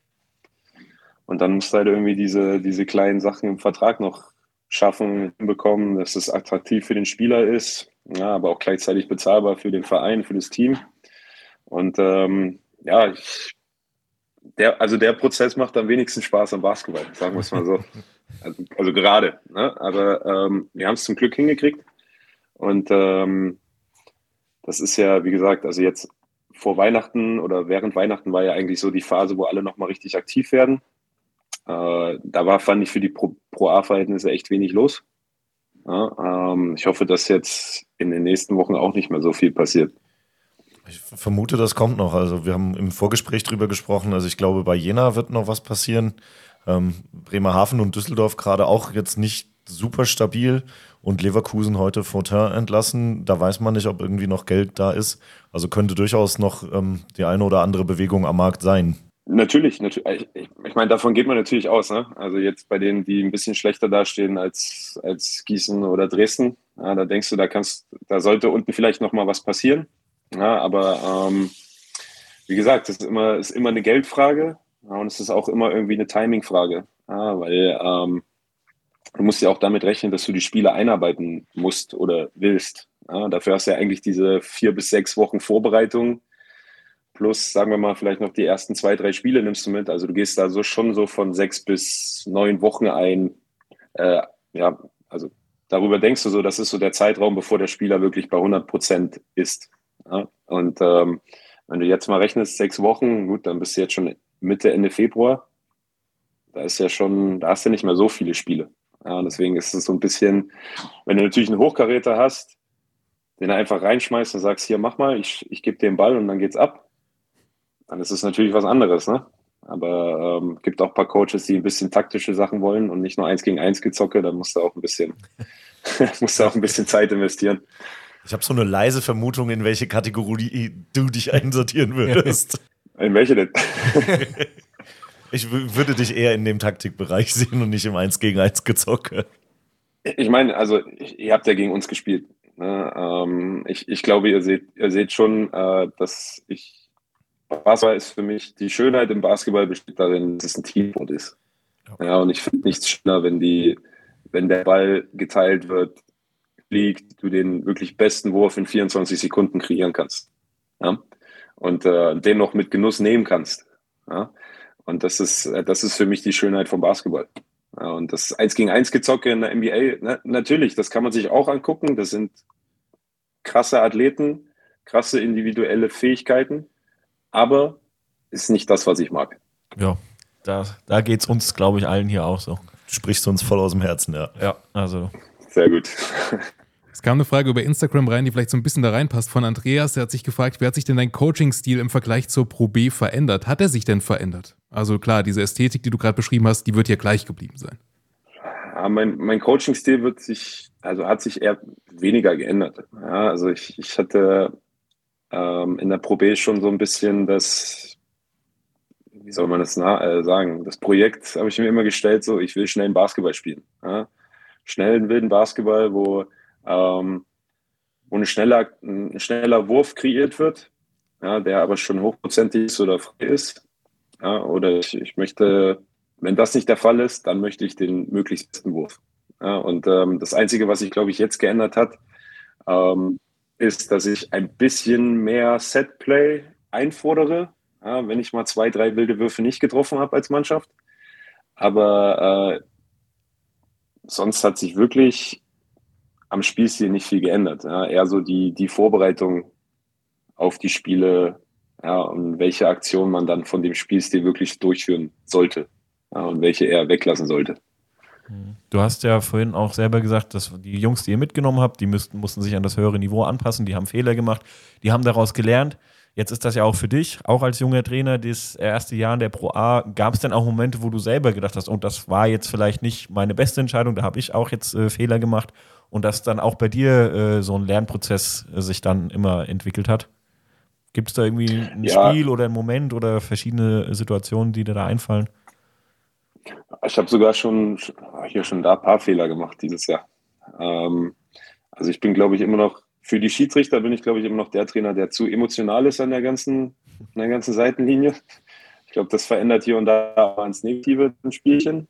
Speaker 1: Und dann musst du halt irgendwie diese, diese kleinen Sachen im Vertrag noch schaffen, hinbekommen, dass es attraktiv für den Spieler ist, ja, aber auch gleichzeitig bezahlbar für den Verein, für das Team. Und ähm, ja, ich, der, also der Prozess macht am wenigsten Spaß am Basketball, sagen wir es mal so. Also, also gerade. Ne? Aber ähm, wir haben es zum Glück hingekriegt. Und ähm, das ist ja, wie gesagt, also jetzt vor Weihnachten oder während Weihnachten war ja eigentlich so die Phase, wo alle nochmal richtig aktiv werden. Äh, da war, fand ich, für die Pro, Pro A-Verhältnisse echt wenig los. Ja, ähm, ich hoffe, dass jetzt in den nächsten Wochen auch nicht mehr so viel passiert.
Speaker 5: Ich vermute, das kommt noch. Also wir haben im Vorgespräch drüber gesprochen. Also ich glaube, bei Jena wird noch was passieren. Ähm, Bremerhaven und Düsseldorf gerade auch jetzt nicht super stabil und Leverkusen heute Fortin entlassen. Da weiß man nicht, ob irgendwie noch Geld da ist. Also könnte durchaus noch ähm, die eine oder andere Bewegung am Markt sein.
Speaker 1: Natürlich, natürlich. Ich, ich meine, davon geht man natürlich aus. Ne? Also jetzt bei denen, die ein bisschen schlechter dastehen als, als Gießen oder Dresden, ja, da denkst du, da kannst, da sollte unten vielleicht noch mal was passieren. Ja, aber ähm, wie gesagt, es ist immer, ist immer eine Geldfrage, ja, und es ist auch immer irgendwie eine Timingfrage, ja, weil ähm, du musst ja auch damit rechnen, dass du die Spieler einarbeiten musst oder willst. Ja, dafür hast du ja eigentlich diese vier bis sechs Wochen Vorbereitung plus, sagen wir mal, vielleicht noch die ersten zwei, drei Spiele nimmst du mit. Also du gehst da so schon so von sechs bis neun Wochen ein. Äh, ja, also darüber denkst du so, das ist so der Zeitraum, bevor der Spieler wirklich bei hundert Prozent ist. Ja? Und ähm, wenn du jetzt mal rechnest, sechs Wochen, gut, dann bist du jetzt schon Mitte, Ende Februar. Da ist ja schon, da hast du nicht mehr so viele Spiele. Ja, deswegen ist es so ein bisschen, wenn du natürlich einen Hochkaräter hast, den du einfach reinschmeißt und sagst, hier, mach mal, ich, ich gebe dir den Ball und dann geht's ab, dann ist es natürlich was anderes, ne? Aber ähm, gibt auch ein paar Coaches, die ein bisschen taktische Sachen wollen und nicht nur eins gegen eins gezocke, da musst du auch ein bisschen, musst du auch ein bisschen Zeit investieren.
Speaker 5: Ich habe so eine leise Vermutung, in welche Kategorie du dich einsortieren würdest.
Speaker 1: In welche denn?
Speaker 5: Ich w- würde dich eher in dem Taktikbereich sehen und nicht im eins gegen eins Gezocke.
Speaker 1: Ich meine, also ich, ihr habt ja gegen uns gespielt. Ne? Ähm, ich, ich glaube, ihr seht, ihr seht schon, äh, dass ich Basketball ist für mich, die Schönheit im Basketball besteht darin, dass es ein Teamsport ist. Ja. Ja, und ich finde nichts schöner, wenn die, wenn der Ball geteilt wird, fliegt, du den wirklich besten Wurf in vierundzwanzig Sekunden kreieren kannst. Ja? Und äh, den noch mit Genuss nehmen kannst. Ja? Und das ist, das ist für mich die Schönheit vom Basketball. Ja, und das eins gegen eins Gezocke in der N B A, na, natürlich, das kann man sich auch angucken. Das sind krasse Athleten, krasse individuelle Fähigkeiten, aber ist nicht das, was ich mag.
Speaker 6: Ja, da, da geht es uns, glaube ich, allen hier auch so.
Speaker 5: Du sprichst uns voll aus dem Herzen, ja.
Speaker 6: Ja, also.
Speaker 1: Sehr gut.
Speaker 4: Es kam eine Frage über Instagram rein, die vielleicht so ein bisschen da reinpasst von Andreas. Der hat sich gefragt, wie hat sich denn dein Coaching-Stil im Vergleich zur Pro B verändert? Hat er sich denn verändert? Also klar, diese Ästhetik, die du gerade beschrieben hast, die wird ja gleich geblieben sein.
Speaker 1: Ja, mein mein Coaching-Stil wird sich, also hat sich eher weniger geändert. Ja, also ich, ich hatte ähm, in der Pro B schon so ein bisschen das, wie soll man das na, äh, sagen, das Projekt habe ich mir immer gestellt, so ich will schnell einen Basketball spielen. Ja? Schnellen, wilden Basketball, wo Ähm, wo ein schneller, ein schneller Wurf kreiert wird, ja, der aber schon hochprozentig ist oder frei ist. Ja, oder ich, ich möchte, wenn das nicht der Fall ist, dann möchte ich den möglichst besten Wurf. Ja, und ähm, das Einzige, was sich, glaube ich, jetzt geändert hat, ähm, ist, dass ich ein bisschen mehr Setplay einfordere, ja, wenn ich mal zwei, drei wilde Würfe nicht getroffen habe als Mannschaft. Aber äh, sonst hat sich wirklich am Spielstil nicht viel geändert. Ja, eher so die, die Vorbereitung auf die Spiele, ja, und welche Aktion man dann von dem Spielstil wirklich durchführen sollte, ja, und welche er weglassen sollte.
Speaker 6: Du hast ja vorhin auch selber gesagt, dass die Jungs, die ihr mitgenommen habt, die müssten, mussten sich an das höhere Niveau anpassen, die haben Fehler gemacht, die haben daraus gelernt. Jetzt ist das ja auch für dich, auch als junger Trainer, das erste Jahr in der Pro A. Gab es denn auch Momente, wo du selber gedacht hast, und das war jetzt vielleicht nicht meine beste Entscheidung, da habe ich auch jetzt äh, Fehler gemacht, und dass dann auch bei dir äh, so ein Lernprozess äh, sich dann immer entwickelt hat? Gibt es da irgendwie ein
Speaker 1: Ja.
Speaker 6: Spiel oder einen Moment oder verschiedene Situationen, die dir da einfallen?
Speaker 1: Ich habe sogar schon hier schon da ein paar Fehler gemacht dieses Jahr. Ähm, also ich bin, glaube ich, immer noch, für die Schiedsrichter bin ich, glaube ich, immer noch der Trainer, der zu emotional ist an der ganzen, an der ganzen Seitenlinie. Ich glaube, das verändert hier und da ins Negative ein Spielchen.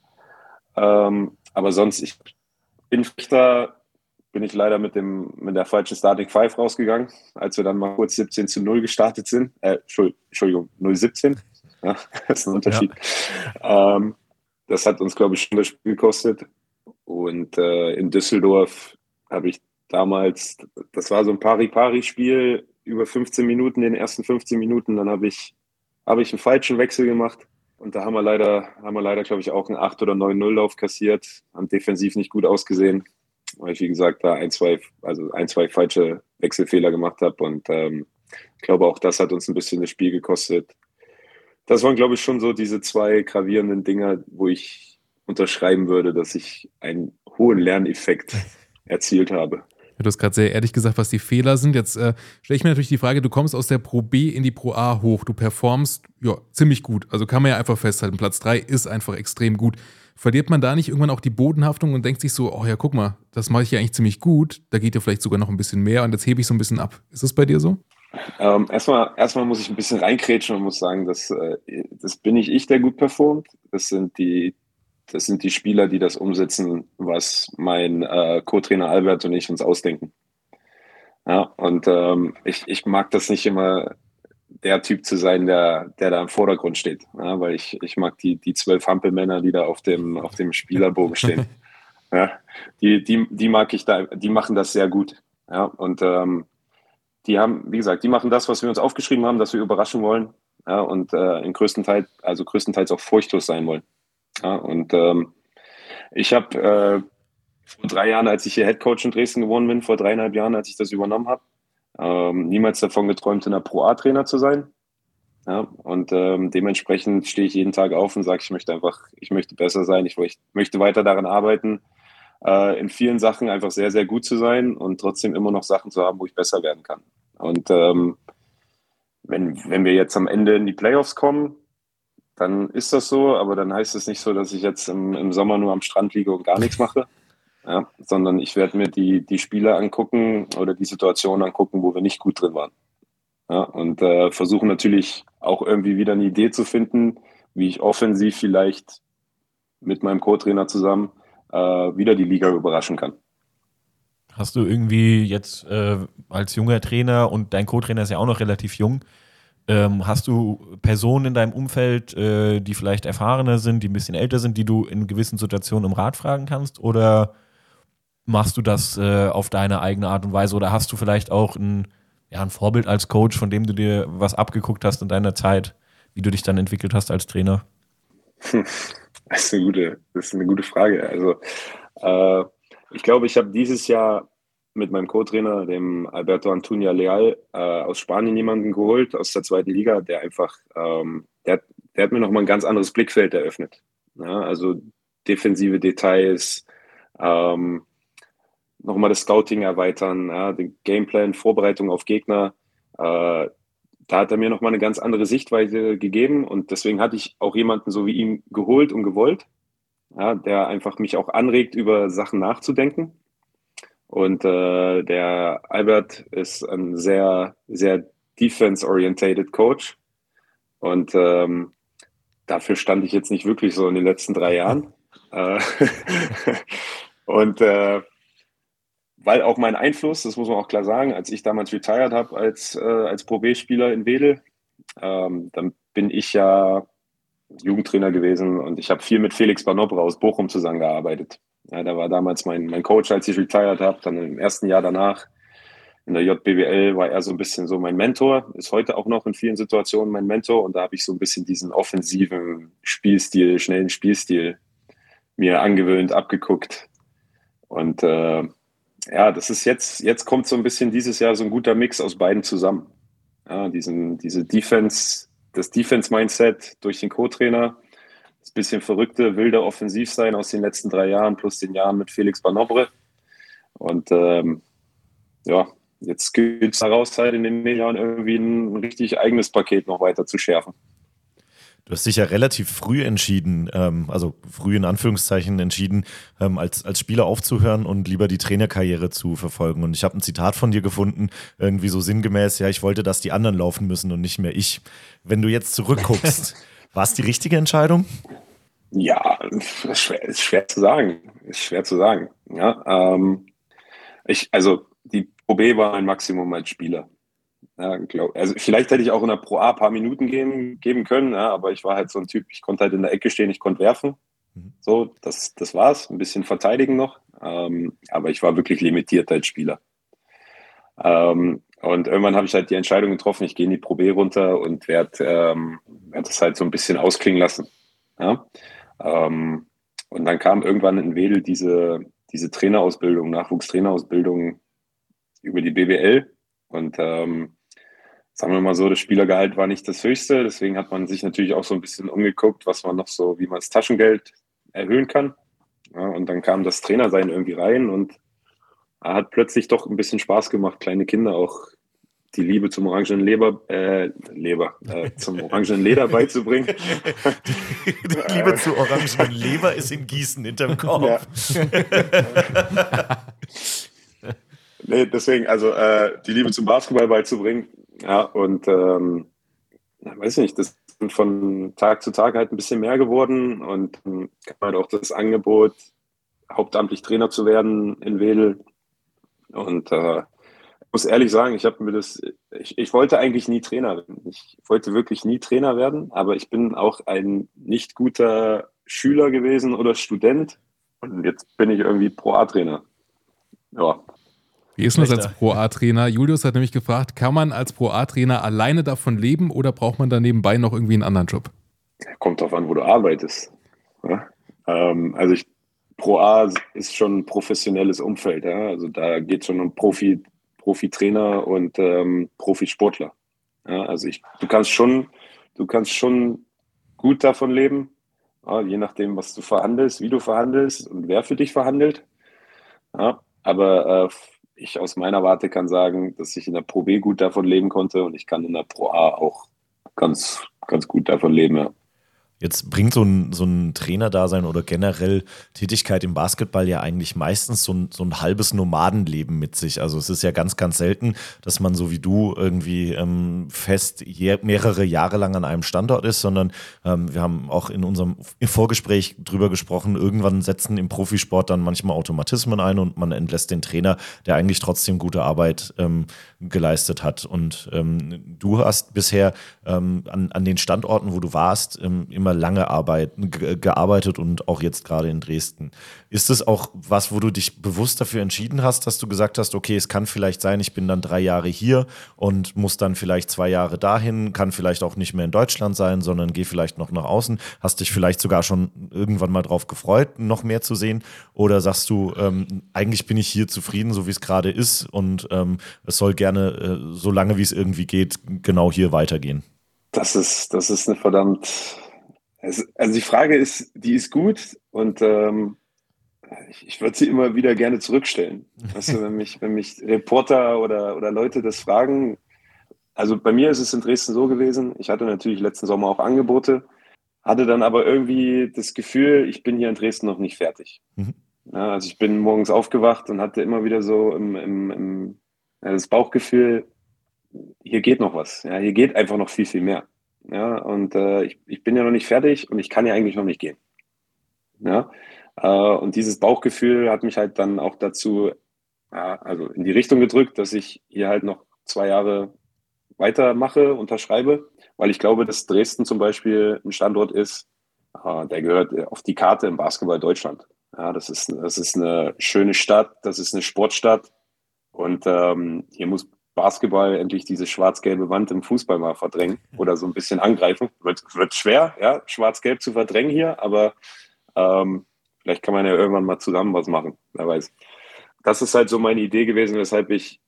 Speaker 1: Ähm, aber sonst, ich bin Fechter, bin ich leider mit, dem, mit der falschen Starting Five rausgegangen, als wir dann mal kurz siebzehn zu null gestartet sind. Äh, Entschuldigung, null siebzehn. Ja, das ist ein Unterschied. Ja. Ähm, das hat uns, glaube ich, schon das Spiel gekostet. Und äh, in Düsseldorf habe ich damals, das war so ein Pari-Pari-Spiel, über fünfzehn Minuten, den ersten fünfzehn Minuten, dann habe ich, habe ich einen falschen Wechsel gemacht. Und da haben wir leider, haben wir leider, glaube ich, auch einen acht oder neun null Lauf kassiert, haben defensiv nicht gut ausgesehen, weil ich, wie gesagt, da ein, zwei, also ein, zwei falsche Wechselfehler gemacht habe. Und ähm, ich glaube, auch das hat uns ein bisschen das Spiel gekostet. Das waren, glaube ich, schon so diese zwei gravierenden Dinger, wo ich unterschreiben würde, dass ich einen hohen Lerneffekt erzielt habe.
Speaker 4: Du hast gerade sehr ehrlich gesagt, was die Fehler sind. Jetzt äh, stelle ich mir natürlich die Frage, du kommst aus der Pro B in die Pro A hoch, du performst ja ziemlich gut. Also kann man ja einfach festhalten, Platz drei ist einfach extrem gut. Verliert man da nicht irgendwann auch die Bodenhaftung und denkt sich so, oh ja, guck mal, das mache ich ja eigentlich ziemlich gut, da geht ja vielleicht sogar noch ein bisschen mehr und jetzt hebe ich so ein bisschen ab. Ist das bei dir so?
Speaker 1: Ähm, erstmal, erstmal muss ich ein bisschen reinkrätschen und muss sagen, dass, äh, das bin nicht ich, der gut performt. Das sind die, das sind die Spieler, die das umsetzen, was mein äh, Co-Trainer Albert und ich uns ausdenken. Ja, und ähm, ich, ich mag das nicht immer, der Typ zu sein, der, der da im Vordergrund steht. Ja, weil ich, ich mag die, die zwölf Hampelmänner, die da auf dem, auf dem Spielerbogen stehen. Ja, die, die, die mag ich da, die machen das sehr gut. Ja, und ähm, die haben, wie gesagt, die machen das, was wir uns aufgeschrieben haben, dass wir überraschen wollen. Ja, und äh, in größtenteils, also größtenteils auch furchtlos sein wollen. Ja, und ähm, ich habe äh, vor drei Jahren, als ich hier Headcoach in Dresden geworden bin, vor dreieinhalb Jahren, als ich das übernommen habe, ähm, niemals davon geträumt, in der Pro A-Trainer zu sein. Ja, und ähm, dementsprechend stehe ich jeden Tag auf und sage, ich möchte einfach, ich möchte besser sein, ich, ich möchte weiter daran arbeiten, äh, in vielen Sachen einfach sehr, sehr gut zu sein und trotzdem immer noch Sachen zu haben, wo ich besser werden kann. Und ähm, wenn, wenn wir jetzt am Ende in die Playoffs kommen, dann ist das so, aber dann heißt es nicht so, dass ich jetzt im, im Sommer nur am Strand liege und gar nichts mache, ja, sondern ich werde mir die, die Spiele angucken oder die Situation angucken, wo wir nicht gut drin waren. Ja, und äh, versuchen natürlich auch irgendwie wieder eine Idee zu finden, wie ich offensiv vielleicht mit meinem Co-Trainer zusammen äh, wieder die Liga überraschen kann.
Speaker 6: Hast du irgendwie jetzt äh, als junger Trainer, und dein Co-Trainer ist ja auch noch relativ jung, ähm, hast du Personen in deinem Umfeld, äh, die vielleicht erfahrener sind, die ein bisschen älter sind, die du in gewissen Situationen um Rat fragen kannst? Oder machst du das äh, auf deine eigene Art und Weise? Oder hast du vielleicht auch ein, ja, ein Vorbild als Coach, von dem du dir was abgeguckt hast in deiner Zeit, wie du dich dann entwickelt hast als Trainer?
Speaker 1: Hm, das ist eine gute, das ist eine gute Frage. Also äh, ich glaube, ich habe dieses Jahr mit meinem Co-Trainer, dem Alberto Antuña Leal, äh, aus Spanien jemanden geholt, aus der zweiten Liga, der einfach, ähm, der, der hat mir nochmal ein ganz anderes Blickfeld eröffnet. Ja, also defensive Details, ähm, nochmal das Scouting erweitern, ja, den Gameplan, Vorbereitung auf Gegner. Äh, da hat er mir nochmal eine ganz andere Sichtweise gegeben und deswegen hatte ich auch jemanden so wie ihn geholt und gewollt, ja, der einfach mich auch anregt, über Sachen nachzudenken. Und äh, der Albert ist ein sehr, sehr defense-orientated Coach. Und ähm, dafür stand ich jetzt nicht wirklich so in den letzten drei Jahren. und äh, weil auch mein Einfluss, das muss man auch klar sagen, als ich damals retired habe als, äh, als Pro B-Spieler in Wedel, ähm, dann bin ich ja Jugendtrainer gewesen und ich habe viel mit Felix Banobra aus Bochum zusammengearbeitet. Ja, der war damals mein, mein Coach, als ich retired habe. Dann im ersten Jahr danach in der J B W L war er so ein bisschen so mein Mentor, ist heute auch noch in vielen Situationen mein Mentor. Und da habe ich so ein bisschen diesen offensiven Spielstil, schnellen Spielstil mir angewöhnt, abgeguckt. Und äh, ja, das ist jetzt, jetzt kommt so ein bisschen dieses Jahr so ein guter Mix aus beiden zusammen. Ja, diesen, diese Defense, das Defense-Mindset durch den Co-Trainer, das bisschen verrückte, wilde Offensivsein aus den letzten drei Jahren plus den Jahren mit Felix Banobre. Und ähm, ja, jetzt gilt es daraus halt in den Jahren irgendwie ein richtig eigenes Paket noch weiter zu schärfen.
Speaker 5: Du hast dich ja relativ früh entschieden, ähm, also früh in Anführungszeichen entschieden, ähm, als, als Spieler aufzuhören und lieber die Trainerkarriere zu verfolgen. Und ich habe ein Zitat von dir gefunden, irgendwie so sinngemäß, ja, ich wollte, dass die anderen laufen müssen und nicht mehr ich. Wenn du jetzt zurückguckst, war es die richtige Entscheidung?
Speaker 1: Ja, ist schwer, ist schwer zu sagen. Ist schwer zu sagen. Ja, ähm, ich, also die Pro B war ein Maximum als Spieler. Ja, glaub, also vielleicht hätte ich auch in der Pro A ein paar Minuten geben, geben können, ja, aber ich war halt so ein Typ, ich konnte halt in der Ecke stehen, ich konnte werfen. Mhm. So, das, das war's. Ein bisschen verteidigen noch. Ähm, aber ich war wirklich limitiert als Spieler. Ähm, und irgendwann habe ich halt die Entscheidung getroffen, ich gehe in die Pro B runter und werde ähm, werd das halt so ein bisschen ausklingen lassen. Ja? Ähm, und dann kam irgendwann in Wedel diese, diese Trainerausbildung, Nachwuchstrainerausbildung über die B W L. Und ähm, sagen wir mal so, das Spielergehalt war nicht das höchste. Deswegen hat man sich natürlich auch so ein bisschen umgeguckt, was man noch so, wie man das Taschengeld erhöhen kann. Ja, und dann kam das Trainersein irgendwie rein und hat plötzlich doch ein bisschen Spaß gemacht, kleine Kinder auch die Liebe zum orangenen Leber, äh, Leber, äh, zum orangenen Leder beizubringen.
Speaker 5: Die, die Liebe zu orangenen Leber ist in Gießen hinterm Kopf.
Speaker 1: Ja. Nee, deswegen, also äh, die Liebe zum Basketball beizubringen. Ja, und ähm, weiß nicht, das ist von Tag zu Tag halt ein bisschen mehr geworden und ähm, kam halt auch das Angebot, hauptamtlich Trainer zu werden in Wedel. Und äh, muss ehrlich sagen, ich habe mir das, ich, ich wollte eigentlich nie Trainer werden. Ich wollte wirklich nie Trainer werden, aber ich bin auch ein nicht guter Schüler gewesen oder Student und jetzt bin ich irgendwie Pro A-Trainer. Ja.
Speaker 4: Wie ist denn das als Pro A-Trainer? Julius hat nämlich gefragt, kann man als Pro A-Trainer alleine davon leben oder braucht man da nebenbei noch irgendwie einen anderen Job?
Speaker 1: Kommt drauf an, wo du arbeitest. Ja? Ähm, also ich, Pro A ist schon ein professionelles Umfeld. Ja? Also da geht es schon um Profi, Profi-Trainer und ähm, Profisportler. Ja? Also ich, du kannst schon, du kannst schon gut davon leben, ja? Je nachdem, was du verhandelst, wie du verhandelst und wer für dich verhandelt. Ja? Aber äh, ich aus meiner Warte kann sagen, dass ich in der Pro B gut davon leben konnte und ich kann in der Pro A auch ganz, ganz gut davon leben, ja.
Speaker 5: Jetzt bringt so ein, so ein Trainerdasein oder generell Tätigkeit im Basketball ja eigentlich meistens so ein, so ein halbes Nomadenleben mit sich. Also es ist ja ganz, ganz selten, dass man so wie du irgendwie ähm, fest je, mehrere Jahre lang an einem Standort ist, sondern ähm, wir haben auch in unserem Vorgespräch drüber gesprochen, irgendwann setzen im Profisport dann manchmal Automatismen ein und man entlässt den Trainer, der eigentlich trotzdem gute Arbeit ähm, geleistet hat. Und ähm, du hast bisher ähm, an, an den Standorten, wo du warst, ähm, immer lange Arbeit, ge- gearbeitet und auch jetzt gerade in Dresden. Ist es auch was, wo du dich bewusst dafür entschieden hast, dass du gesagt hast, okay, es kann vielleicht sein, ich bin dann drei Jahre hier und muss dann vielleicht zwei Jahre dahin, kann vielleicht auch nicht mehr in Deutschland sein, sondern gehe vielleicht noch nach außen. Hast dich vielleicht sogar schon irgendwann mal drauf gefreut, noch mehr zu sehen? Oder sagst du, ähm, eigentlich bin ich hier zufrieden, so wie es gerade ist und ähm, es soll gerne, äh, so lange wie es irgendwie geht, genau hier weitergehen?
Speaker 1: Das ist, das ist eine verdammt... Also die Frage ist, die ist gut und ähm, ich, ich würde sie immer wieder gerne zurückstellen. Weißt du, wenn mich, wenn mich Reporter oder, oder Leute das fragen, also bei mir ist es in Dresden so gewesen, ich hatte natürlich letzten Sommer auch Angebote, hatte dann aber irgendwie das Gefühl, ich bin hier in Dresden noch nicht fertig. Mhm. Ja, also ich bin morgens aufgewacht und hatte immer wieder so im, im, im, ja, das Bauchgefühl, hier geht noch was, ja, hier geht einfach noch viel, viel mehr. Ja, und äh, ich, ich bin ja noch nicht fertig und ich kann ja eigentlich noch nicht gehen. Ja, äh, und dieses Bauchgefühl hat mich halt dann auch dazu, äh, also in die Richtung gedrückt, dass ich hier halt noch zwei Jahre weitermache, unterschreibe, weil ich glaube, dass Dresden zum Beispiel ein Standort ist, äh, der gehört auf die Karte im Basketball Deutschland. Ja, das ist, das ist eine schöne Stadt, das ist eine Sportstadt und ähm, hier muss Basketball endlich diese schwarz-gelbe Wand im Fußball mal verdrängen oder so ein bisschen angreifen. Wird, wird schwer, ja, schwarz-gelb zu verdrängen hier, aber ähm, vielleicht kann man ja irgendwann mal zusammen was machen, wer weiß. Das ist halt so meine Idee gewesen, weshalb ich,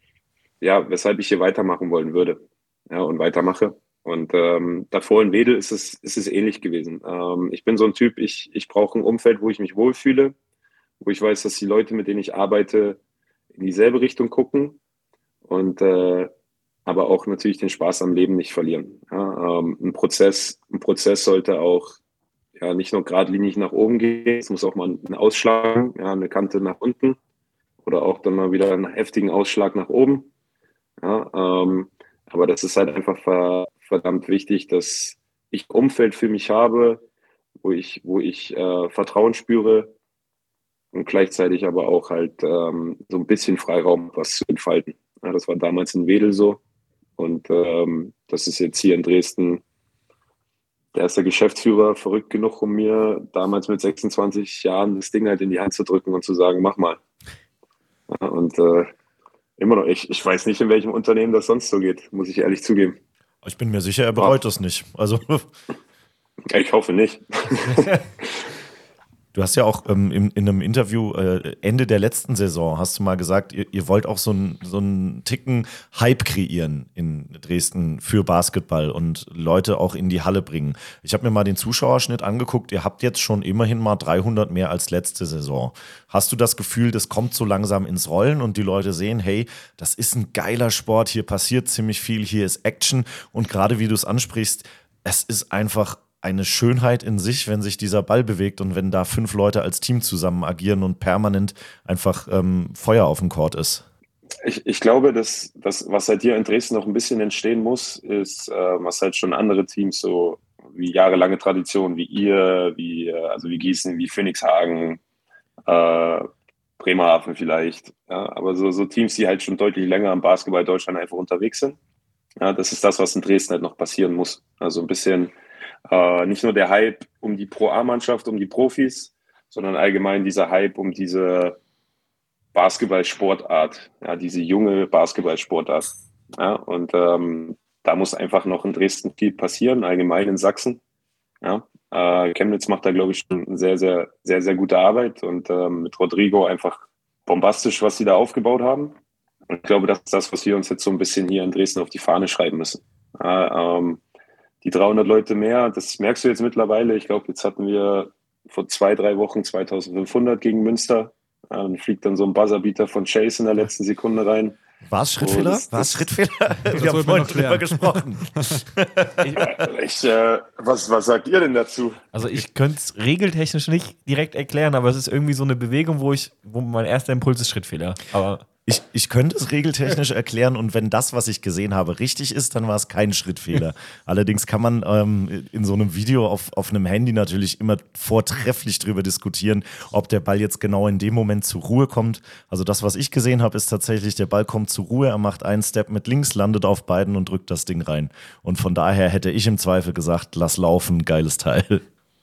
Speaker 1: ja, weshalb ich hier weitermachen wollen würde, ja, und weitermache. Und ähm, davor in Wedel ist es, ist es ähnlich gewesen. Ähm, ich bin so ein Typ, ich, ich brauche ein Umfeld, wo ich mich wohlfühle, wo ich weiß, dass die Leute, mit denen ich arbeite, in dieselbe Richtung gucken. Und äh, aber auch natürlich den Spaß am Leben nicht verlieren. Ja, ähm, ein Prozess, ein Prozess sollte auch ja nicht nur geradlinig nach oben gehen, es muss auch mal einen Ausschlag, ja, eine Kante nach unten oder auch dann mal wieder einen heftigen Ausschlag nach oben. Ja, ähm, aber das ist halt einfach ver, verdammt wichtig, dass ich ein Umfeld für mich habe, wo ich, wo ich äh, Vertrauen spüre und gleichzeitig aber auch halt ähm, so ein bisschen Freiraum, was zu entfalten. Ja, das war damals in Wedel so und ähm, das ist jetzt hier in Dresden. Der ist der Geschäftsführer verrückt genug, um mir damals mit sechsundzwanzig Jahren das Ding halt in die Hand zu drücken und zu sagen, mach mal. Ja, und äh, immer noch, ich, ich weiß nicht, in welchem Unternehmen das sonst so geht, muss ich ehrlich zugeben.
Speaker 5: Ich bin mir sicher, er bereut ja. das nicht. Also
Speaker 1: ich hoffe nicht.
Speaker 5: Du hast ja auch ähm, in, in einem Interview äh, Ende der letzten Saison, hast du mal gesagt, ihr, ihr wollt auch so einen so einen Ticken Hype kreieren in Dresden für Basketball und Leute auch in die Halle bringen. Ich habe mir mal den Zuschauerschnitt angeguckt, ihr habt jetzt schon immerhin mal dreihundert mehr als letzte Saison. Hast du das Gefühl, das kommt so langsam ins Rollen und die Leute sehen, hey, das ist ein geiler Sport, hier passiert ziemlich viel, hier ist Action und gerade wie du es ansprichst, es ist einfach eine Schönheit in sich, wenn sich dieser Ball bewegt und wenn da fünf Leute als Team zusammen agieren und permanent einfach ähm, Feuer auf dem Court ist.
Speaker 1: Ich, ich glaube, dass das, was halt hier in Dresden noch ein bisschen entstehen muss, ist, äh, was halt schon andere Teams so wie jahrelange Tradition, wie ihr, wie, äh, also wie Gießen, wie Phoenix Hagen, äh, Bremerhaven vielleicht. Ja, aber so, so Teams, die halt schon deutlich länger im Basketball Deutschland einfach unterwegs sind. Ja, das ist das, was in Dresden halt noch passieren muss. Also ein bisschen äh, nicht nur der Hype um die Pro-A-Mannschaft, um die Profis, sondern allgemein dieser Hype um diese Basketball-Sportart, ja, diese junge Basketball-Sportart. Ja, und ähm, da muss einfach noch in Dresden viel passieren, allgemein in Sachsen. Ja, äh, Chemnitz macht da, glaube ich, schon sehr, sehr, sehr, sehr gute Arbeit und ähm, mit Rodrigo einfach bombastisch, was sie da aufgebaut haben. Und ich glaube, das ist das, was wir uns jetzt so ein bisschen hier in Dresden auf die Fahne schreiben müssen. Ja, ähm, die dreihundert Leute mehr, das merkst du jetzt mittlerweile. Ich glaube, jetzt hatten wir vor zwei, drei Wochen zweitausendfünfhundert gegen Münster. Ja, dann fliegt dann so ein Buzzerbeater von Chase in der letzten Sekunde rein.
Speaker 5: War es Schrittfehler?
Speaker 1: das-
Speaker 5: War es
Speaker 1: das-
Speaker 5: Schrittfehler? Wir haben vorhin drüber gesprochen.
Speaker 1: Ich, äh, was, was sagt ihr denn dazu?
Speaker 6: Also ich könnte es regeltechnisch nicht direkt erklären, aber es ist irgendwie so eine Bewegung, wo ich, wo mein erster Impuls ist Schrittfehler. Aber
Speaker 5: Ich, ich könnte es regeltechnisch erklären und wenn das, was ich gesehen habe, richtig ist, dann war es kein Schrittfehler. Allerdings kann man ähm, in so einem Video auf, auf einem Handy natürlich immer vortrefflich drüber diskutieren, ob der Ball jetzt genau in dem Moment zur Ruhe kommt. Also das, was ich gesehen habe, ist tatsächlich, der Ball kommt zur Ruhe, er macht einen Step mit links, landet auf beiden und drückt das Ding rein. Und von daher hätte ich im Zweifel gesagt, lass laufen, geiles Teil.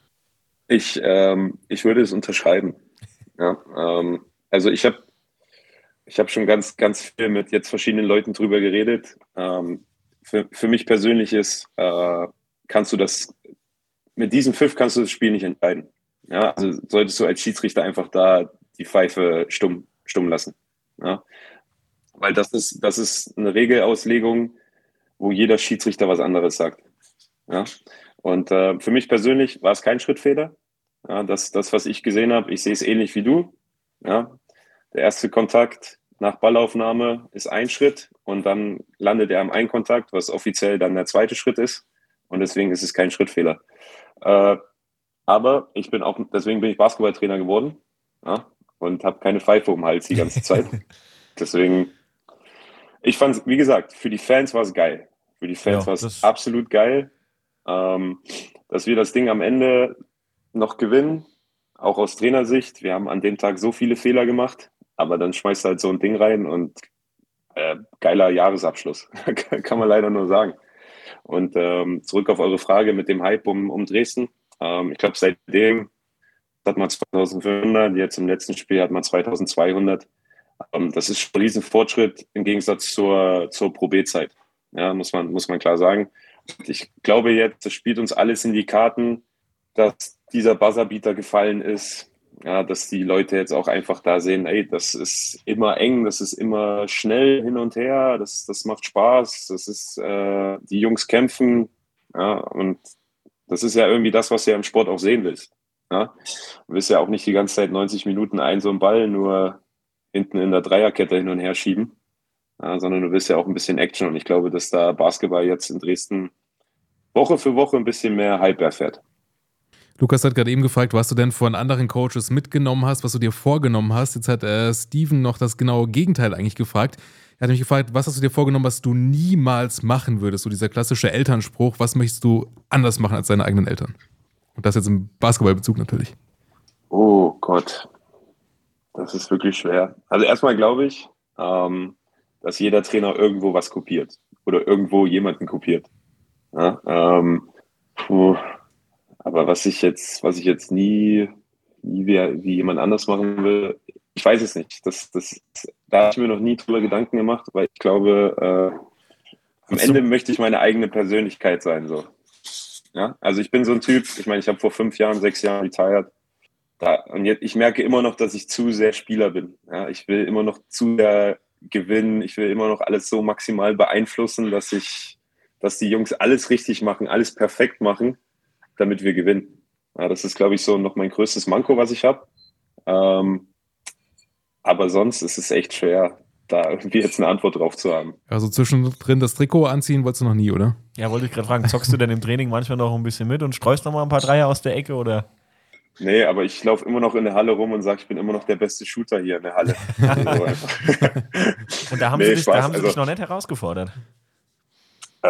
Speaker 1: Ich, ähm, ich würde es unterschreiben. Ja, ähm, also ich habe ich hab schon ganz, ganz viel mit jetzt verschiedenen Leuten drüber geredet. Ähm, für, für mich persönlich ist, äh, kannst du das, mit diesem Pfiff kannst du das Spiel nicht entscheiden. Ja, also solltest du als Schiedsrichter einfach da die Pfeife stumm, stumm lassen. Ja, weil das ist, das ist eine Regelauslegung, wo jeder Schiedsrichter was anderes sagt. Ja, und äh, für mich persönlich war es kein Schrittfehler. Ja, das, das, was ich gesehen habe, ich sehe es ähnlich wie du. Ja, der erste Kontakt nach Ballaufnahme ist ein Schritt und dann landet er am einen Kontakt, was offiziell dann der zweite Schritt ist. Und deswegen ist es kein Schrittfehler. Äh, aber ich bin auch, deswegen bin ich Basketballtrainer geworden, ja, und habe keine Pfeife um den Hals die ganze Zeit. Deswegen, ich fand es, wie gesagt, für die Fans war es geil. Für die Fans
Speaker 6: Ja,
Speaker 1: war es
Speaker 6: das-
Speaker 1: absolut geil, ähm, dass wir das Ding am Ende noch gewinnen, auch aus Trainersicht. Wir haben an dem Tag so viele Fehler gemacht, aber dann schmeißt du halt so ein Ding rein und äh, geiler Jahresabschluss, kann man leider nur sagen. Und ähm, zurück auf eure Frage mit dem Hype um, um Dresden. Ähm, ich glaube, seitdem hat man zweitausendfünfhundert, jetzt im letzten Spiel hat man zweitausendzweihundert. Ähm, das ist ein riesen Fortschritt im Gegensatz zur, zur Pro B-Zeit. Ja, muss man, muss man klar sagen. Und ich glaube jetzt, das spielt uns alles in die Karten, dass dieser Buzzerbeater gefallen ist, ja, dass die Leute jetzt auch einfach da sehen, ey, das ist immer eng, das ist immer schnell hin und her, das, das macht Spaß, das ist, äh, die Jungs kämpfen, ja, und das ist ja irgendwie das, was du ja im Sport auch sehen willst. Ja. Du willst ja auch nicht die ganze Zeit neunzig Minuten ein so einen Ball nur hinten in der Dreierkette hin und her schieben, ja, sondern du willst ja auch ein bisschen Action und ich glaube, dass da Basketball jetzt in Dresden Woche für Woche ein bisschen mehr Hype erfährt.
Speaker 4: Lukas hat gerade eben gefragt, was du denn von anderen Coaches mitgenommen hast, was du dir vorgenommen hast. Jetzt hat äh, Steven noch das genaue Gegenteil eigentlich gefragt. Er hat mich gefragt, was hast du dir vorgenommen, was du niemals machen würdest? So dieser klassische Elternspruch, was möchtest du anders machen als deine eigenen Eltern? Und das jetzt im Basketballbezug natürlich.
Speaker 1: Oh Gott, das ist wirklich schwer. Also erstmal glaube ich, ähm, dass jeder Trainer irgendwo was kopiert oder irgendwo jemanden kopiert. Ja, ähm, puh. Aber was ich jetzt, was ich jetzt nie, nie wie, wie jemand anders machen will, ich weiß es nicht. Das, das, da habe ich mir noch nie drüber Gedanken gemacht, weil ich glaube, äh, am Ende möchte ich meine eigene Persönlichkeit sein. So. Ja? Also ich bin so ein Typ, ich meine, ich habe vor fünf Jahren, sechs Jahren retired. Da, und jetzt, ich merke immer noch, dass ich zu sehr Spieler bin. Ja? Ich will immer noch zu sehr gewinnen. Ich will immer noch alles so maximal beeinflussen, dass ich, dass die Jungs alles richtig machen, alles perfekt machen, damit wir gewinnen. Ja, das ist, glaube ich, so noch mein größtes Manko, was ich habe. Ähm, aber sonst ist es echt schwer, da irgendwie jetzt eine Antwort drauf zu haben.
Speaker 4: Also zwischendrin das Trikot anziehen wolltest du noch nie, oder?
Speaker 6: ja, wollte ich gerade fragen, zockst du denn im Training manchmal noch ein bisschen mit und streust noch mal ein paar Dreier aus der Ecke oder?
Speaker 1: Nee, aber ich laufe immer noch in der Halle rum und sage, ich bin immer noch der beste Shooter hier in der Halle. Also einfach.
Speaker 6: Und da haben,
Speaker 1: Nee,
Speaker 6: sie, dich,
Speaker 1: Spaß,
Speaker 6: da haben sie
Speaker 1: also-
Speaker 6: dich noch nicht herausgefordert.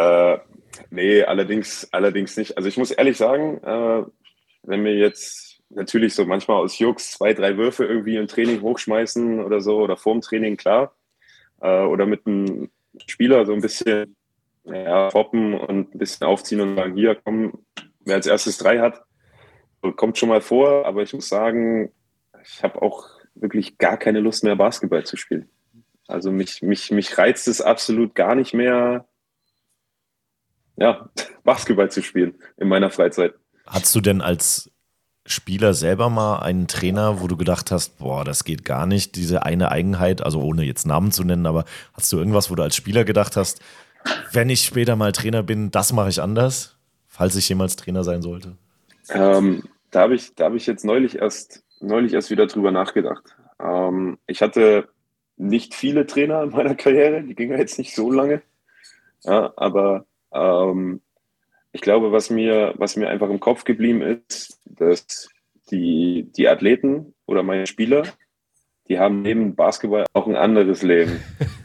Speaker 1: Äh, nee, allerdings, allerdings nicht. Also ich muss ehrlich sagen, äh, wenn mir jetzt natürlich so manchmal aus Jux zwei, drei Würfe irgendwie im Training hochschmeißen oder so oder vorm Training, klar. Äh, oder mit einem Spieler so ein bisschen ja, poppen und ein bisschen aufziehen und sagen, hier, komm, wer als erstes drei hat, kommt schon mal vor. Aber ich muss sagen, ich habe auch wirklich gar keine Lust mehr, Basketball zu spielen. Also mich, mich, mich reizt es absolut gar nicht mehr, ja, Basketball zu spielen in meiner Freizeit.
Speaker 5: Hattest du denn als Spieler selber mal einen Trainer, wo du gedacht hast, boah, das geht gar nicht, diese eine Eigenheit, also ohne jetzt Namen zu nennen, aber hast du irgendwas, wo du als Spieler gedacht hast, wenn ich später mal Trainer bin, das mache ich anders, falls ich jemals Trainer sein sollte?
Speaker 1: Ähm, da habe ich, da habe ich jetzt neulich erst, neulich erst wieder drüber nachgedacht. Ähm, ich hatte nicht viele Trainer in meiner Karriere, die gingen jetzt nicht so lange, ja, aber ähm, ich glaube, was mir, was mir einfach im Kopf geblieben ist, dass die, die Athleten oder meine Spieler, die haben neben Basketball auch ein anderes Leben.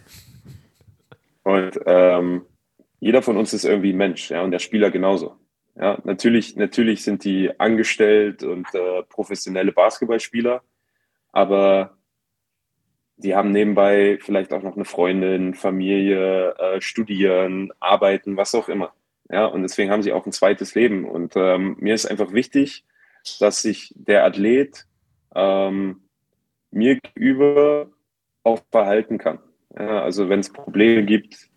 Speaker 1: Und ähm, jeder von uns ist irgendwie ein Mensch, ja, und der Spieler genauso. Ja, natürlich, natürlich sind die angestellt und äh, professionelle Basketballspieler, aber die haben nebenbei vielleicht auch noch eine Freundin, Familie, äh, studieren, arbeiten, was auch immer. Ja, und deswegen haben sie auch ein zweites Leben. Und ähm, mir ist einfach wichtig, dass sich der Athlet ähm, mir gegenüber auch verhalten kann. Ja, also wenn es Probleme gibt,